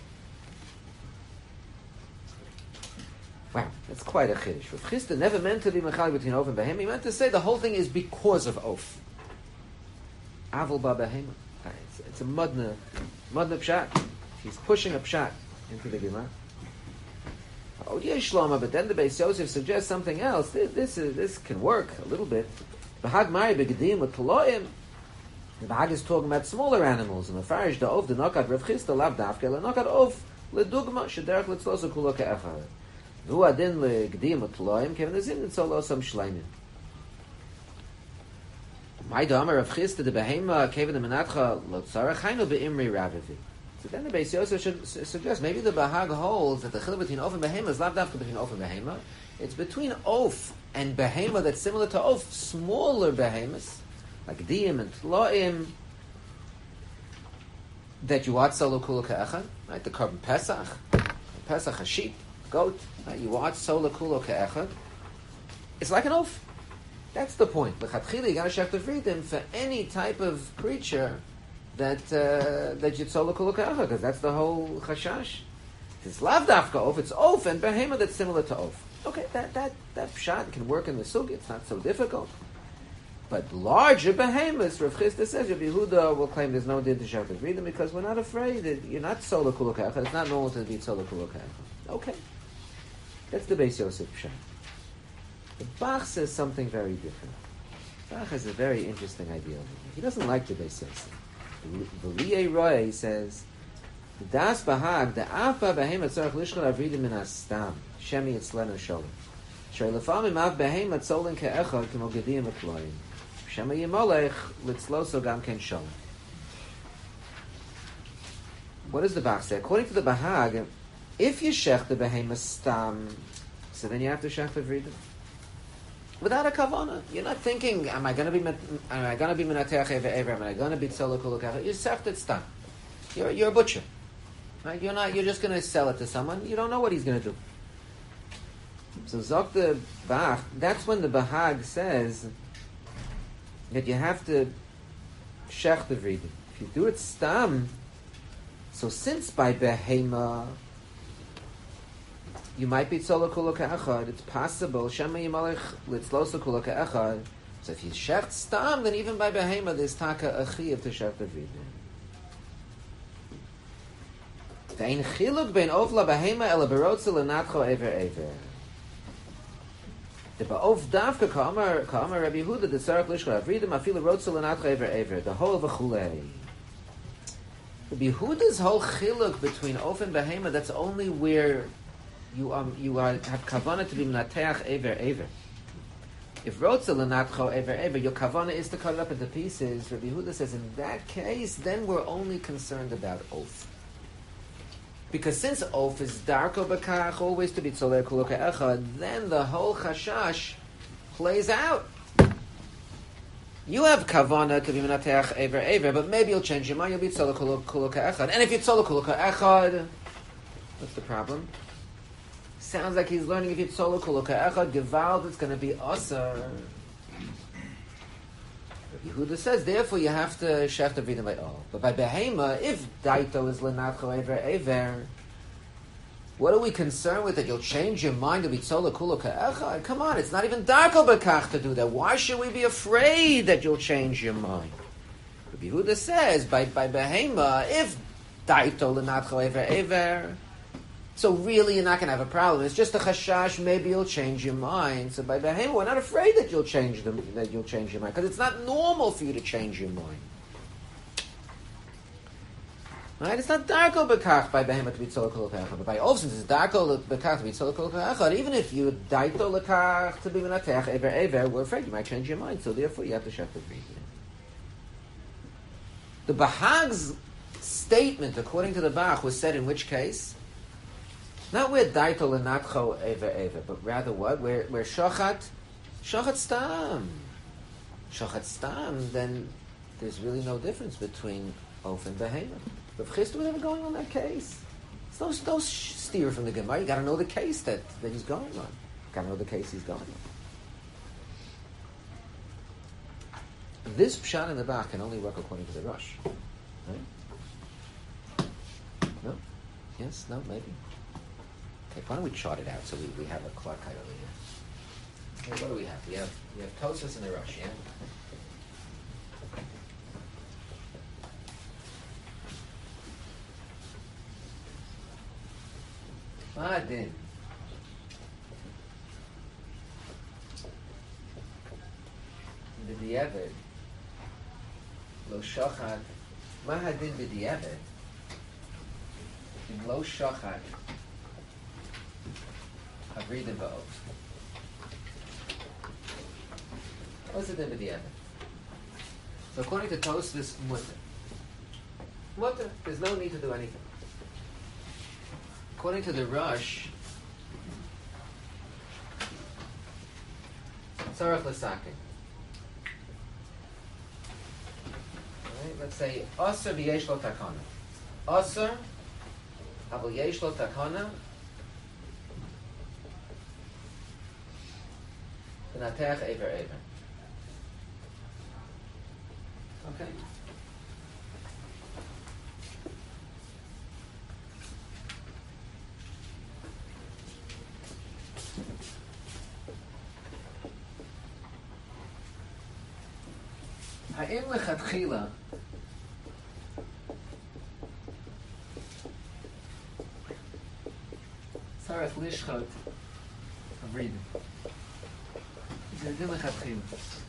Wow, that's quite a chiddush. Rav Chisda never meant to be mechalik between oath and behema. He meant to say the whole thing is because of oath. Avol ba behema. It's, it's a mudna, mudna pshat. He's pushing a pshat into the Gemara. Oh yeah, Shloma, but then the Beis Yosef suggests something else. This this, is, this can work a little bit. Bahag mari begedim with taloim. The Bahag is talking about smaller animals. And the farish the oath the nokat Rav Chisda lav dafke le nokat oath le dugma shederach letzlosu kulo ke'echad. Vu adin le gedim with taloim kevin azim nitzol osam shleimim. My damer Rav Chisda the behema kevin the menatcha lo tzarach haynu beimri ravivi. So then the Beis Yosef should suggest maybe the Bahag holds that the chiluk between oath and behema is lav dafke between oath and behema. It's between oath and behema that's similar to oath, smaller behemoths like diyim and tloim that you watch solo kula ke'echad, right? The carbon pesach, pesach a sheep, goat, right? You watch solo kula ke'echad. It's like an oath. That's the point. L'chatchila you gotta shech the freedom for any type of creature that uh, that you solo kula ke'echad, because that's the whole chashash. It's lav dafka oath. It's oath and behema that's similar to oath. Okay, that that that pshat can work in the sugi. It's not so difficult. But larger behemoths, Rav Chisda says, Rav Yehuda will claim there's no din to shach the vridim because we're not afraid that you're not sola kulukacha. It's not normal to be sola kulukacha. Okay, that's the Beis Yosef pshat. The Bach says something very different. Bach has a very interesting idea. He doesn't like the Beis Yosef. The Li'ei Roy says, Das Bahag, the Afa behemoth tzarech lishchol avridim min astam, shemi etzlenu sholem. Shrei lefamim av behemoth tzolin ke'echad k'mo gediyim ekloim. Shema yimolech litzloso gam ken sholem. What does the Bach say? According to the Bahag, if you shech the behemoth stam, so then you have to shech the vridim. Without a kavana, you're not thinking, am I going to be am I going to be menateach ever ever? Am I going to be tzolek kulukacha? You shech it stam. You're you're a butcher. Right? You're not. You're just going to sell it to someone. You don't know what he's going to do. So Zok the Bach. That's when the Bahag says that you have to shech the vridim. If you do it stam, so since by behema you might be tzolek kuluka echad, it's possible shema yimalech litzlosa kuluka echad. So if you shech stam, then even by behema there's taka a chiyuv to shech the vridim. Ve'ein chiluk bein ovla behema ela berotza lenatcho ever ever. The ba'ov davka ka'amar ka'amar Rabbi Yehuda the tzarech lishchol avridim afilu rotza lenatcho ever ever. The whole of a chulei. Rabbi Yehuda's whole chiluk between of and behema, that's only where you um you are have kavana to be menateach ever ever. If rotza lenatcho ever ever, your kavana is to cut it up into pieces. Rabbi Yehuda says in that case, then we're only concerned about oath. Because since oath is darko bekach, always to be tzolek kuluka echad, then the whole chashash plays out. You have kavana to be menateach ever ever, but maybe you'll change your mind. You'll be tzolek kuluka echad, and if you're tzolek kuluka echad, what's the problem? Sounds like he's learning if you're tzolek kuluka echad, gewalt, it's going to be asar. Yehuda says, therefore you have to shech the vridim by all. But by behema, if daito is lenatcho ever ever, what are we concerned with? That you'll change your mind to be tzolek kuluka echad? Come on, it's not even darko bekach to do that. Why should we be afraid that you'll change your mind? But Yehuda says, by by behema, if daito lenatcho ever ever, so really you're not going to have a problem. It's just a chashash. Maybe you'll change your mind. So by behema, we're not afraid that you'll change them. That you'll change your mind because it's not normal for you to change your mind. Right? It's not darko bekach by behema to be tzolek kuluka echad. But by oath, since it's darko bekach to be tzolek kuluka echad, even if you daito lekach to be menateach ever ever, we're afraid you might change your mind. So therefore, you have to shech the vridim. The Bahag's statement, according to the Bach, was said in which case? Not where daito lenatcho ever ever, but rather what? Where where shochat, shochat stam, shochat stam. Then there's really no difference between oath and behema. But Chisda was never going on that case. It's no no steer from the Gemara. You got to know the case that, that he's going on. Got to know the case he's going on. This pshat in the Bach can only work according to the Rosh. Right? No? Yes? No? Maybe. Okay, why don't we chart it out so we, we have a clock over here. Okay, what do we have? We have we have Tosfos and the Rosh, yeah? Ma'adin. B'diavad. Lo shochat. Ma'adin b'diavad. Lo shochat. Avridim ba'oth. What's the din with the Evan? So according to Tosfos, mutter. Mutter. There's no need to do anything. According to the Rosh, tzarech l'sakin. Right? Let's say aser v'yesh lo takana. Aser, aval yesh lo takana. V'nateach ever ever. Okay. Ha'im lechatchila tzarech lishchot avridim. Is there a din lechatchila?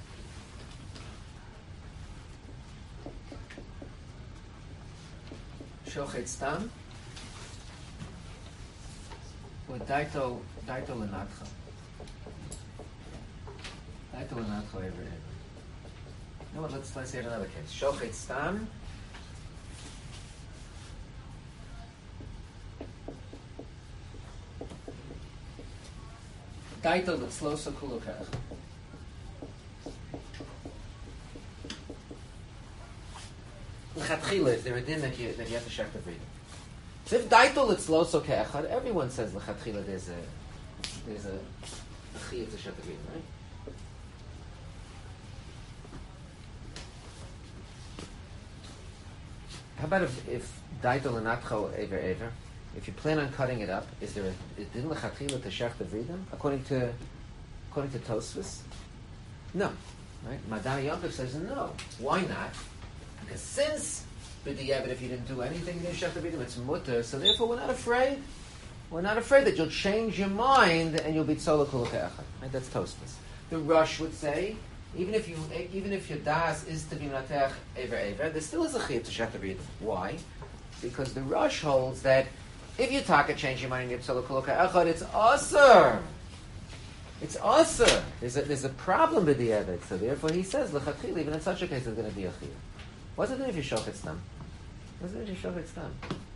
Shochet stam or daito daito lenatcha. Daito lenatcha ever ever. You know what? Let's let's say it another case. Shochet stam. Daito letzlosa kulokach. L'chatchila, is there a din that you that you have to check the reading? So if daito letzlosa ke'echad, everyone says l'chatchila there's a there's a a chiyuv to check the reading, right? How about if if daito lenatcho ever ever? If you plan on cutting it up, is there a din l'chatchila to check the reading? According to according to Tosfos, no, right? Madai Yankov says no. Why not? Because since b'diavad, if you didn't do anything, you didn't shech the reading, it's mutter. So therefore, we're not afraid. We're not afraid that you'll change your mind and you'll be tzolak kol ke'echad. Right? That's Tosfos. The Rush would say, even if you, even if your das is to be natech ever ever, there still is a chiyuv to shech the reading. Why? Because the Rush holds that if you taka change your mind and you're tzolak kol ke'echad, it's asur. It's asur. There's a there's a problem with the Eved. So therefore, he says l'chachil. Even in such a case, there's going to be a chiyuv. What's it doing if you shochet stam? What's it doing if you shochet stam?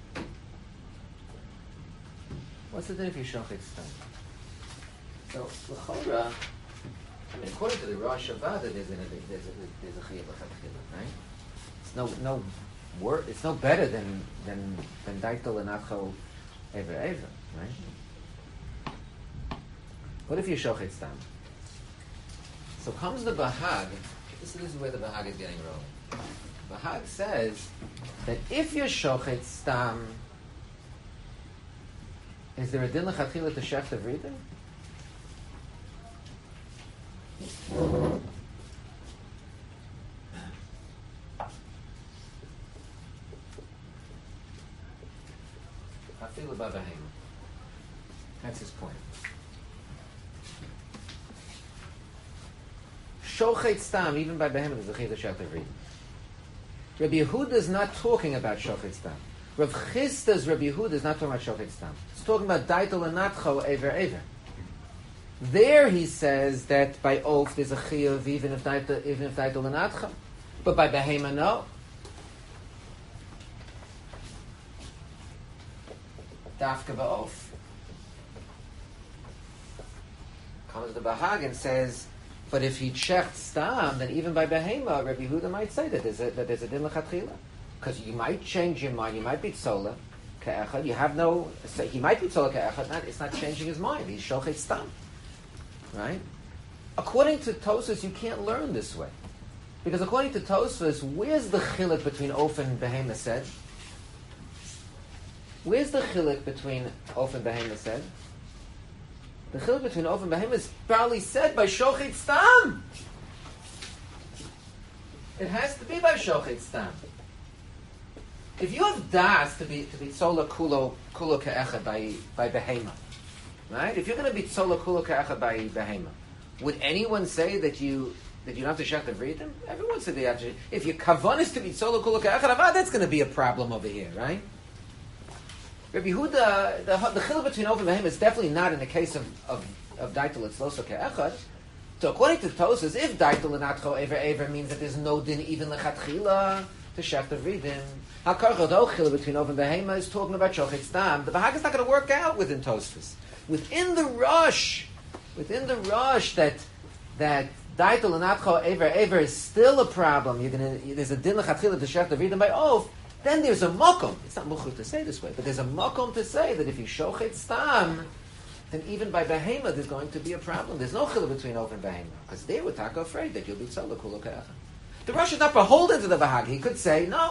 What's it doing if you shochet stam? So l'chora, I mean, according to the Rosh Hashanah, there's a there's a there's a chiyuv l'chachil, right? It's no no word. It's no better than than than daito lenatcho ever ever, right? What if you shochet stam? So comes the Bahag. This, this is where the Bahag is getting wrong. Bahag says that if you're shochet stam, is there a din l'chatchila to shech the v'ridim? Afilu b'ahavim. That's his point. Shochet stam, even by behemoth, is a chiyuv to shech the v'ridim. Rabbi Yehuda is not talking about shochet stam. Rav Chisda's Rabbi Yehuda is not talking about shochet stam. He's talking about daito lenatcho ever ever. There he says that by oath there's a chiyuv even if daito even if daito lenatcho, but by behema no. Dafka ba'of. Comes the Bahag and says, but if he checked stam, then even by behema, Rabbi Yehuda might say that there's a that there's a din l'chatchila, because you might change your mind. You might be tzola ke'echad. You have no. He might be tzola ke'echad. Not, it's not changing his mind. He's shochet stam, right? According to Tosfos, you can't learn this way, because according to Tosfos, where's the chiluk between oaf and behema said? Where's the chiluk between oaf and behema said? The chiluk between oaf and behema is probably said by shochet stam. It has to be by shochet stam. If you have das to be to be tzola kulo kulo ke'echad by by behema, right? If you're going to be tzola kulo ke'echad by behema, would anyone say that you that you don't have to shech the v'ridim? Everyone said they have to. If your kavan is to be tzola kulo ke'echad, that's going to be a problem over here, right? Rabbi Yehuda, the the chiluk between oaf and behema is definitely not in the case of of of daito letzlosa ke'echad. So according to Tosfos, if daito lenatcho ever ever means that there's no din even lechatchila to shech the v'ridim, hakarchot ochil between oaf and behema is talking about shochet stam. The Bahag is not going to work out within Tosfos. Within the rush, within the rush that that daito lenatcho ever ever is still a problem. You're gonna there's a din lechatchila to shech the v'ridim by oaf. Then there's a makom. It's not muchur to say this way, but there's a makom to say that if you shochet stam, then even by behema there's going to be a problem. There's no chiluk between oaf and behema, because they were taka afraid that you'll be tzolak kulo ke'echad. The Rosh is not beholden to the Bahag. He could say, no,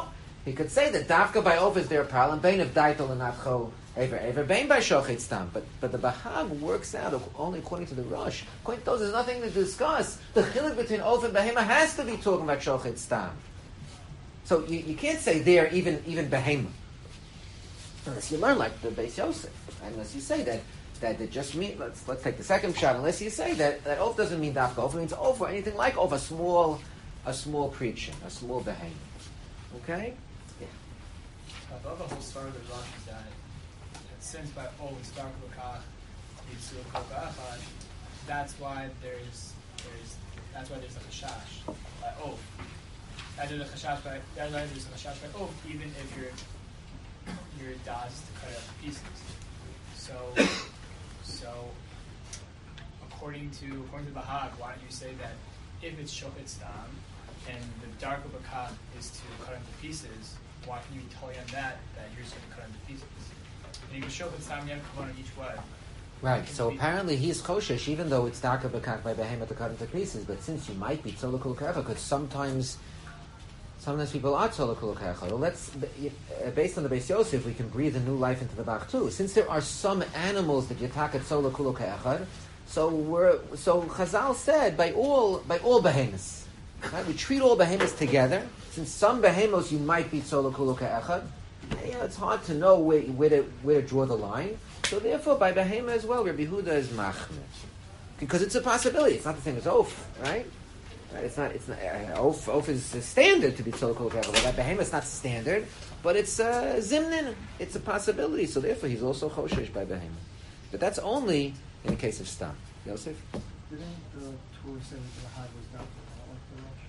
He could say that dafka by Of is there a problem, bain of daitel and natcho ever ever, bain by shochet stam. But but the Bahag works out only according to the Rosh. According to those, there's nothing to discuss. The chiluk between Of and behema has to be talking about shochet stam. So you, you can't say there even even behema unless you learn like the Beis Yosef. Unless you say that that it just mean let's let's take the second shot. Unless you say that that Of doesn't mean dafka Of, it means Of or anything like Of, a small a small preaching, a small behema. Okay. I thought the whole start of the Rosh is that, that since by oh it's dark lokach leads to a kokachad, that's why there's there's that's why there's a chashash by oh. That there's a chashash by that's why there's a chashash by oh, even if your your das to cut it up to pieces. So so according to according to Bahag, why don't you say that if it's shochet stam and the dark of a kach is to cut into pieces? Why can you tell him that, that you're just going to cut into pieces? And you can show the time you have to come on each way. Right, so apparently he's koshesh, even though it's darker bekak by behemoth to cut into pieces, but since you might be tzolokul kecha, because sometimes sometimes people are tzolokul kecha. Well, let's, based on the Beis Yosef, we can breathe a new life into the Bach too. Since there are some animals that you attack at tzolokul kecha, so we're, so Chazal said, by all, by all behemoths, right? We treat all behemoths together. Since some behemoths you might be tzolokul kecha, yeah, it's hard to know where, where, to, where to draw the line. So therefore, by behemoth as well, Rabbi Huda is machmir, because it's a possibility. It's not the same as oaf, right? right? It's not. It's not. Uh, oaf, oaf is a standard to be tzolokul kecha. Well, that behemoth is not standard, but it's uh, zimnin. It's a possibility. So therefore, he's also choshesh by behemoth. But that's only in the case of stam. Yosef? Didn't the Torah say that the Bahag was not like the Rosh?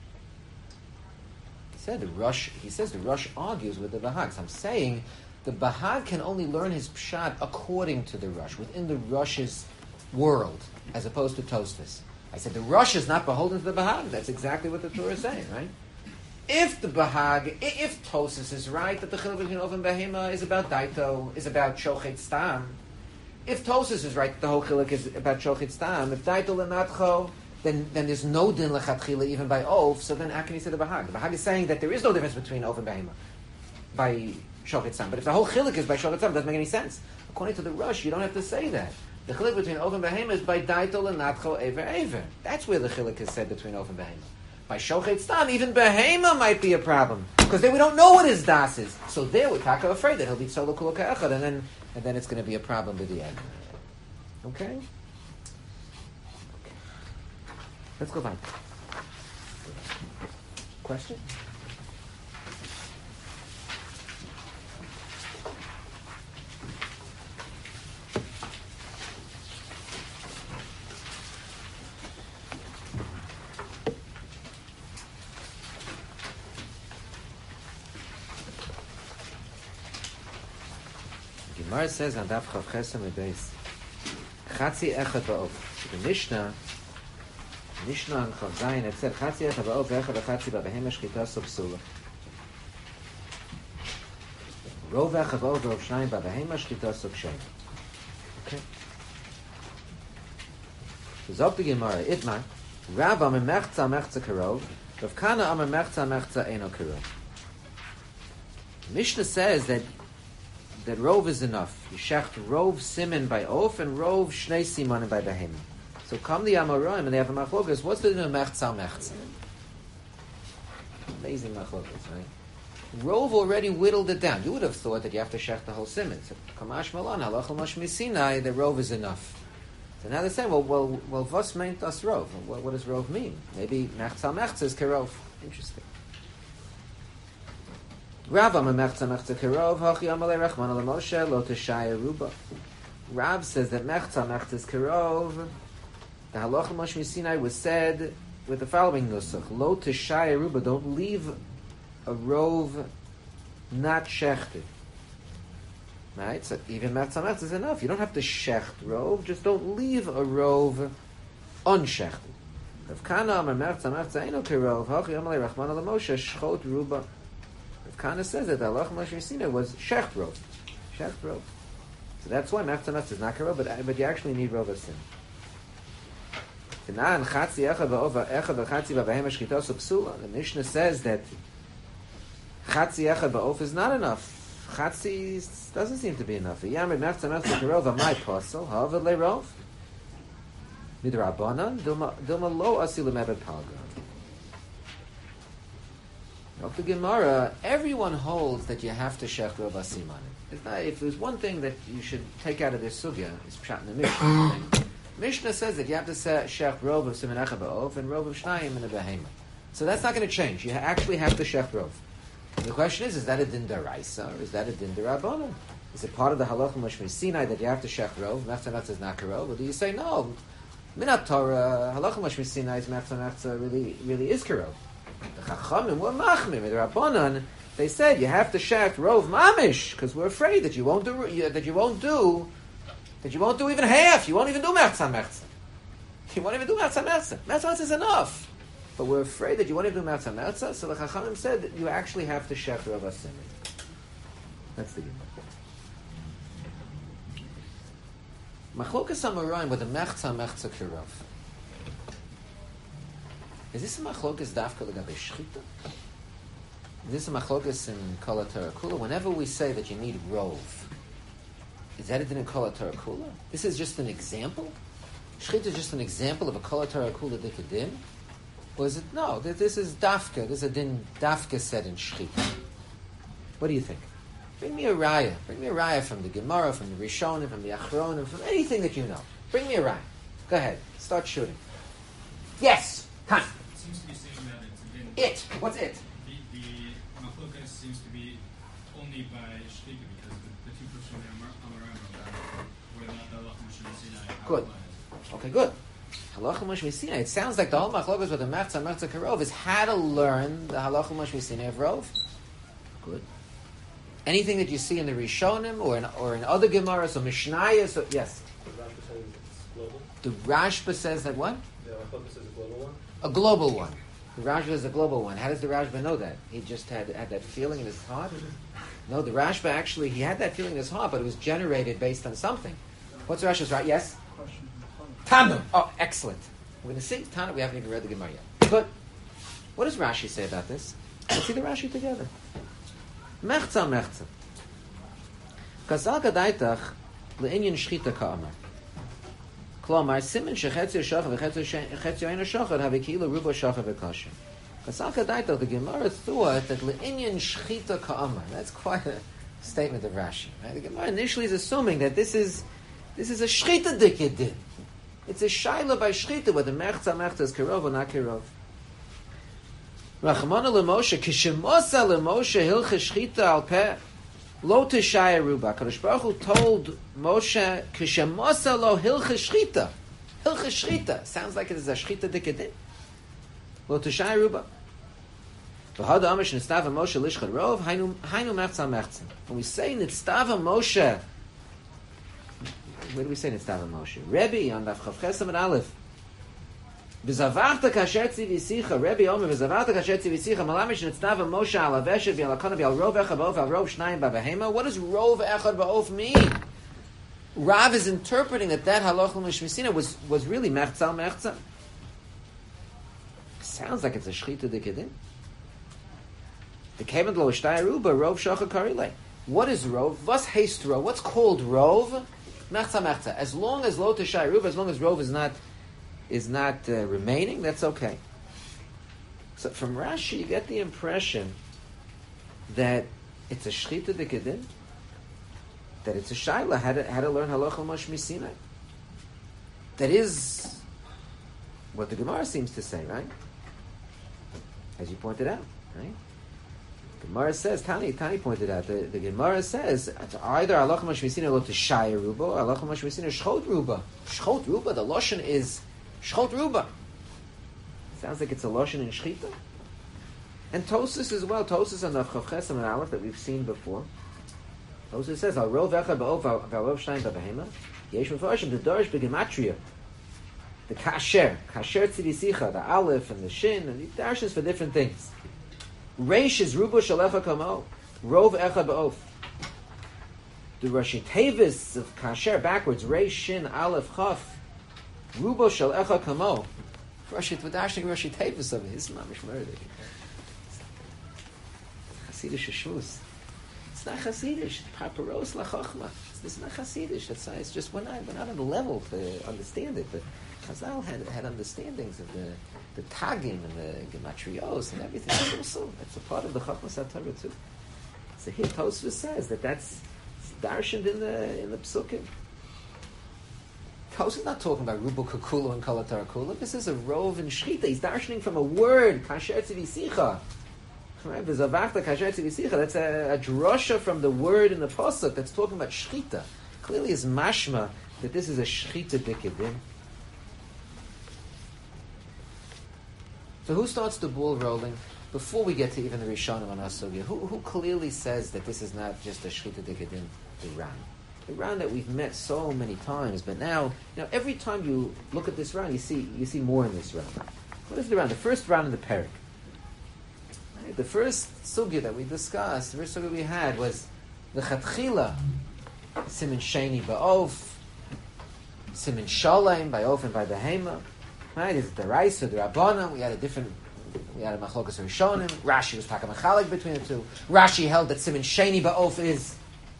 He said the Rosh. He says the Rosh argues with the Bahag. So I'm saying the Bahag can only learn his pshat according to the Rosh, within the Rosh's world, as opposed to Tosfos. I said the Rosh is not beholden to the Bahag. That's exactly what the Torah is saying, right? If the Bahag, if Tosfos is right that the chiluk between Ov and Behema is about Daito, is about Shochet Stam, if Tosfos is right that the whole chiluk is about Shochet Stam, if Daito Lenatcho, then then there's no din lechatchila even by Ov, so then how can you say the Bahag? The Bahag is saying that there is no difference between Ov and Behema by Shochet Stam. But if the whole chiluk is by Shochet Stam, it doesn't make any sense. According to the Rosh, you don't have to say that. The chiluk between Ov and Behema is by Daito Lenatcho Ever Ever. That's where the chiluk is said between Ov and Behema. By Shochet Stam, even Behema might be a problem, because then we don't know what his das is. So there we're taka afraid that he'll be tzolokul ke'echad, and then and then it's going to be a problem with the end. Okay? Okay. Let's go back. Question? Gemara says on Daf Chav Chesem Beis, Chatzi Echad Ba'ov. The Mishnah, Mishnah on Chav Zayin, it said Chatzi Echad Ba'ov Echad Chatzi Ba'Behema Shchita Subsula. Rov Echad Ba'ov Rov Shnayim Ba'Behema Shchita Subshay. Okay. Zog the Gemara, Itmar, Rav Amar Mechza Mechza Karov, Rav Kana Amar Mechza Mechza Eino Karov. Mishnah says that that rov is enough. You shecht rov siman by Of and rov shnei simanim by Behema. So come the Amoraim and they have a machlokas. What's the name of mechza mechza? Amazing machlokas, right? Rov already whittled it down. You would have thought that you have to shecht the whole siman. So kamash malan halachal mashmi sinai. The rov is enough. So now they're saying, well, well, well, vos meint das rov? What, what does rov mean? Maybe mechza mechza is kerov. Interesting. Rav Amar Mechza Mechza Kerov Hachi Amalei Rachman Ala Moshe Lo Teshaya Ruba. Rav says that Mechza Mechza is Kerov. The Halacha Moshe Sinai was said with the following nusach: Lo Teshaya Ruba. Don't leave a rov not shechted. Right. So even Mechza Mechza is enough. You don't have to shecht rov. Just don't leave a rov unshechted. Rav Kana Amar Mechza Mechza Eino Kerov Hachi Amalei Rachman Ala Moshe Shchot Ruba. Kana says that the Halach Moshe Sinai was shecht rov, shecht rov. So that's why mechza mechza is not karov, but but you actually need rov asin. Tanan chatzi echad va'ova echad v'chatzi v'behem shchita subsula. The Mishnah says that Chatzi echad ba'of is not enough. Chatzi doesn't seem to be enough. Yamid mechza mechza kerov amai posel ha'avad le'rov. Midrabanan dilma lo asi lemebed palga. Of the Gemara, everyone holds that you have to shech rov asimanim. It's not, if there's one thing that you should take out of this sugya, it's pshat in the Mishnah. Mishnah says that you have to say shech rov of siman echad ba'of and rov of shnayim in a behema. So that's not going to change. You actually have to shech rov. The question is, is that a din daraisa or is that a din darabanan? Is it part of the halacha mashmei Sinai that you have to shech rov? Mechza mechza is not karov. Or do you say no? Minat Torah halacha mashmei Sinai is mechza mechza really really is karov. The chachamim were machmim. The rabbanan they said you have to shech rov mamish because we're afraid that you won't do that you won't do that you won't do even half. You won't even do mechza mechza. You won't even do mechza mechza. Mechza mechza is enough. But we're afraid that you won't even do Matzah Matzah, so the Chachamim said that you actually have to Shech Rov Asimri. That's the Gemara. Machlokas Amoraim with a Mechza Mechza Kirov. Is this a Machlokas Dafka L'Gabe Shchita? Is this a Machlokas in Kol HaTorah Kula? Whenever we say that you need Rov, is that it in Kol HaTorah Kula? This is just an example? Shchita is just an example of a Kol HaTorah Kula Dikadim? Or is it, no, this is dafka, this is a din dafka said in Shechita. What do you think? Bring me a raya. Bring me a raya from the Gemara, from the Rishonim, from the Achronim, from anything that you know. Bring me a raya. Go ahead. Start shooting. Yes! Time. It seems to be saying that it's a din. It! What's it? The, the machlokas seems to be only by Shechita because the, the two person Amoraim are whether or not the halacha mashmei Sinai. Good. Okay, good. Halacha mashmei Sinai. It sounds like the whole machlokas with the mechza mechza karov is how to learn the halacha mashmei Sinai of rov. Good. Anything that you see in the Rishonim or in or in other Gemaras or Mishnayos, or yes. The Rashba says it's global. The Rashba says that what? The machlokas is a global one. A global one. The Rashba is a global one. How does the Rashba know that? He just had had that feeling in his heart. No, the Rashba actually he had that feeling in his heart, but it was generated based on something. What's the Rashba's right? Yes. Tandem. Oh, excellent. We're going to see Tana. We haven't even read the Gemara yet. Good. What does Rashi say about this? Let's see the Rashi together. Mechza mechza. Kasal kadaitach le'inyan shchita ka'amar. Klomar simen shechetzi shachar v'chetzi yoyin shachar have kilu rubo shachar v'kasher. Kasal kadaitach, the Gemara thought that le'inyan shchita ka'amar. That's quite a statement of Rashi. Right? The Gemara initially is assuming that this is this is a shchita dikidin. It's a shaila by shchita whether mechza mechza is kirov or not kirov. Rachmana leMoshe kishemosa leMoshe hilche shchita al peh lo teshaya ruba. Kadosh Baruch Hu told Moshe kishemosa lo hilche shchita. Hilche shchita sounds like it is a shchita dikadin. Lo teshaya ruba. V'hada amish nitstava Moshe lishchad rov hainu hainu mechza mechza. When we say nitstava Moshe. Where do we say Nitzav Moshe? Rebbe on Daf Chav Chesam and Aleph. V'zavarta kasher tzivisicha. Rebbe Omer v'zavarta kasher tzivisicha. Malamish Nitzav Moshe al aveshet v'alakana v'al rov echad ba'of al rov shnayim ba'behema. What does rov echad ba'of mean? Rav is interpreting that that halacha mashmei Sinai was was really mechza mechza. Sounds like it's a shchita dikadin. The kevin lo shtay ruba rov shachar karilei. What is rov? What's haste rov? What's called rov? Mechza mechza. As long as lo teshai ruv, as long as rov is not is not uh, remaining, that's okay. So from Rashi, you get the impression that it's a shchita dikadin, that it's a shaila how to how to learn halacha mashmei Sinai. That is what the Gemara seems to say, right? As you pointed out, right? Gemara says, Tani, Tani pointed out, the, the Gemara says, it's either halacha mashmei Sinai lo teshaya ruba, or halacha mashmei Sinai shchot ruba. Shchot ruba, the lashon is shchot ruba. Sounds like it's a lashon in shchita. And Tosas as well, Tosas on the Chav Chesam and Aleph that we've seen before. Tosas says, al rov echad ba'of, al rov shnayim ba'behema, yesh mefarshim, the dorish b'gematria, the kasher, kasher tzivisicha, the Aleph and the shin, and the darshins for different things. Reish is rubo shalecha kamo, rov echad ba'of. The Rashi Tevis of kasher backwards, Reish shin Aleph chaf, rubo shalecha kamo. Rashi Tvadashnik Rashi Tevis of his mamish murder. Hasidish shmuz. It's not Hasidish. Paparos lachochma. It's not Hasidish. That's it's just we're not we're not on the level to understand it. But Chazal had had understandings of the the tagim and the gematrios and everything. That's also that's a part of the Chachmas HaTorah too. So here Tosfos says that that's darshaned in the in the psukim. Tosfos is not talking about Rubo Kakula and Kalatar Kula. This is a rov and shchita. He's darshaning from a word kasher tzivisicha. Right? There's a vachta kasher tzivisicha. That's a, a drasha from the word in the pasuk that's talking about shchita. Clearly, is mashma that this is a shchita dikedim. So who starts the ball rolling? Before we get to even the Rishonim on Asugya, who, who clearly says that this is not just a Shchita Dikedim, the Ran? The Ran that we've met so many times, but now, you know, every time you look at this Ran, you see you see more in this Ran. What is the Ran? The first Ran in the Perek. Right? The first Sugya that we discussed, the first Sugya we had was the Chatchila, Simin Sheni Ba'of, Simin Shalem, by Ofen, by Behema. Right? Is it the Raisa, the Rabbanan? We had a different... We had a machlokas Rishonim. Rashi was taka machalik between the two. Rashi held that Simin Sheni Ba'of is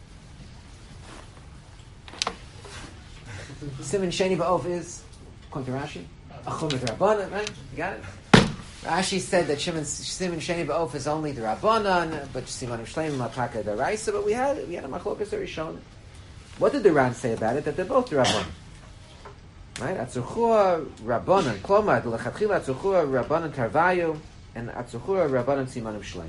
Simin Sheni Ba'of is according to Rashi a chumah Rabbanan, right? You got it. Rashi said that Simin Sheni Ba'of is only the Rabbanan, but Simanim Shleim Mataka the Raisa. But we had we had a machlokas Rishonim. What did the Ran say about it? That they're both the Rabbanan. Right? Atzuchua Rabbanan, Klomad, Lechatchila Atzuchua Rabbanan Tarvayu, and Atzuchua Rabbanan Simanim Shleim.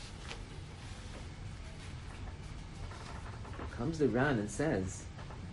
Comes the Ran and says,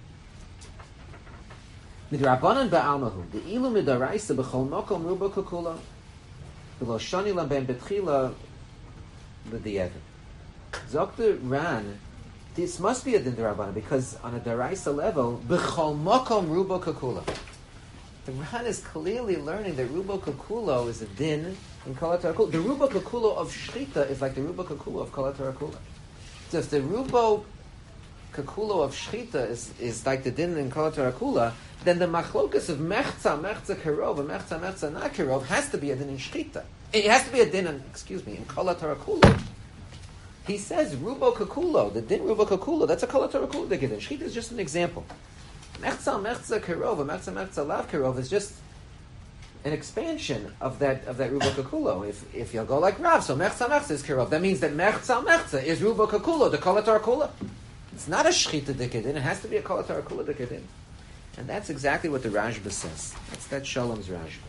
Midrabbanan ba'almahu, the ilu midaraisa b'chol mokom ruba kukula, v'lo shani lam ben betchila l'diyevet. Zok the Ran, this must be a din d'Rabbanan because on a daraisa level, b'chol mokom ruba kukula. The Ran is clearly learning that ruba kukulo is a din in kol ha'torah. The ruba kukulo of shchita is like the ruba kukulo of kol ha'torah. So if the ruba kukulo of shchita is, is like the din in kol ha'torah, then the machlokas of mechza, mechza kerov, and mechza, mechza not kerov has to be a din in shchita. It has to be a din in, excuse me, in kol ha'torah. He says rubo kukulo, the din rubo kukulo, that's a kol ha'torah din. Shchita is just an example. Mechza, mechza kerov, mechza, mechza lav kerov is just an expansion of that of that rubo kakulo. If if you'll go like Rav, so mechza mechza is kerov. That means that mechza mechza is rubo kakulo, the kol ha'torah kula. It's not a shchita dikadin. It has to be a kol ha'torah kula dikadin. And that's exactly what the Rashba says. That's that Shalom's Rashba.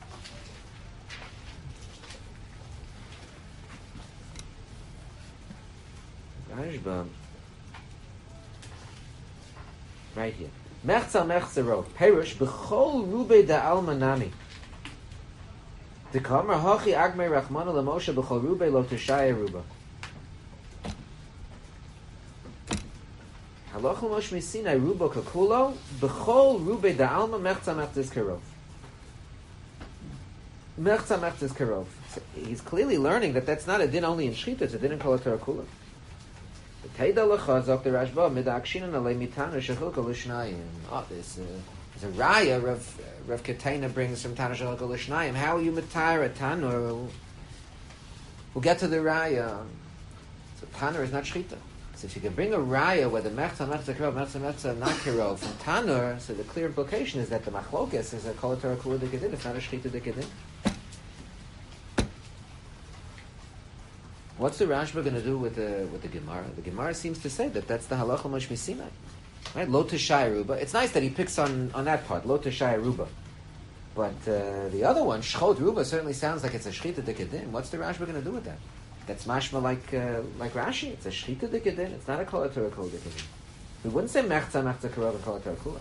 Rashba, right here. Mechza mechza rov. Perush b'chol rube da alma nami. The kamar hachi agmei rachmana lemoshe b'chol rube lo teshaya ruba. Halach l'mosh misinai ruba kakulo b'chol rube da alma mechza mechza is karov. Mechza mechza is karov. He's clearly learning that that's not a din only in shchita; it's a din in kol ha'torah kula. The Teida l'chazok the Rashba midakshinan alei mitana shechilka l'shnayim. Oh, this is a raya. Rav Rav Ketena brings from Tana shechilka l'shnayim. How are you mitar a tanur? We'll get to the raya. So tanur is not shchita. So if you can bring a raya where the mechza mechza kirov, mechza mechza not kirov from tanur, so the clear implication is that the machlokes is a kol ha'torah kula dikadin. It's not a shchita dikadin. What's the Rashba going to do with the with the Gemara? The Gemara seems to say that that's the halacha mosh misinai, right? Lo teshai ruba. It's nice that he picks on, on that part, lo teshai ruba. But uh, the other one, shchot ruba, certainly sounds like it's a shchita dikadin. What's the Rashba going to do with that? That's mashma like uh, like Rashi. It's a shchita dikadin. It's not a kol ha'torah kula dikadin. We wouldn't say mechza mechza karov and kol ha'torah kula.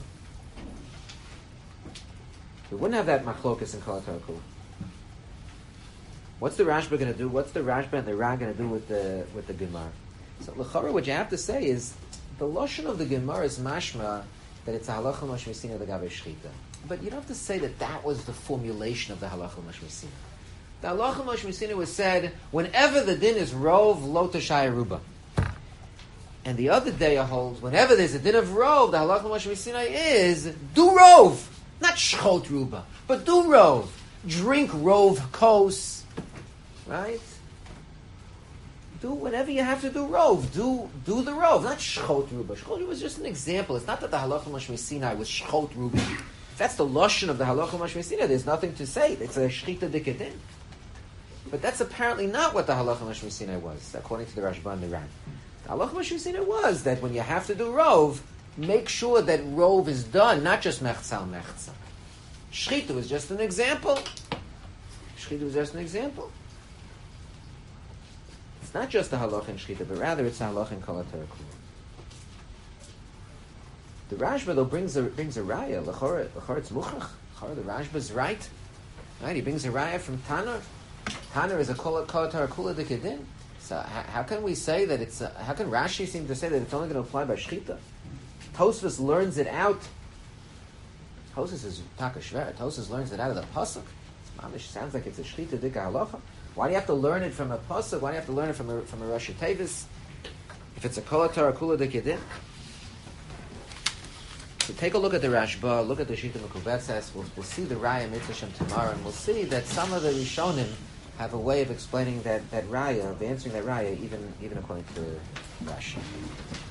We wouldn't have that machlokas in kol ha'torah kula. What's the Rashba going to do? What's the Rashba and the Ra going to do with the with the Gemara? So l'chara, what you have to say is the lashon of the Gemara is mashma that it's a halacha mosh misina l'gabe shchita. But you don't have to say that that was the formulation of the halacha mosh misina. The halacha mosh misina was said whenever the din is rov lo tashai ruba. And the other day holds whenever there's a din of rov, the halacha mosh misina is do rov, not shchot ruba, but do rov. Drink rov kos. Right? do whatever you have to do. Rove, do do the rove, not shchot ruba. Shchot ruba is just an example. It's not that the halacha mashmei Sinai was shchot ruba. If that's the lashon of the halacha mashmei Sinai, there's nothing to say. It's a shchita dikadin. But that's apparently not what the halacha mashmei Sinai was, according to the Rashba and the Ran. The halacha mashmei Sinai was that when you have to do rove, make sure that rove is done, not just mechzal mechzal. Shchita was just an example. Shchita was just an example. It's not just the halacha in shchita, but rather it's the halacha in kol haTorah kula. The Rashba though brings a brings a raya. L'chora, l'chora it's muchach. L'chora the Rashba's right. Right, he brings a raya from Tanur. Tanur is a kol haTorah kula dikadin. So how, how can we say that it's? A, how can Rashi seem to say that it's only going to apply by shchita? Tosfos learns it out. Tosfos is taka shver. Tosfos learns it out of the pasuk. Mamish sounds like it's a shchita dika halacha. Why do you have to learn it from a pasuk? Why do you have to learn it from a from a Rashi Tevis? If it's a kol haTorah kula dikadin. So take a look at the Rashba, look at the Shita Mekubetzes. We'll, we'll see the Raya Mitzvah tomorrow, and we'll see that some of the Rishonim have a way of explaining that, that Raya, of answering that Raya, even even according to Rashi.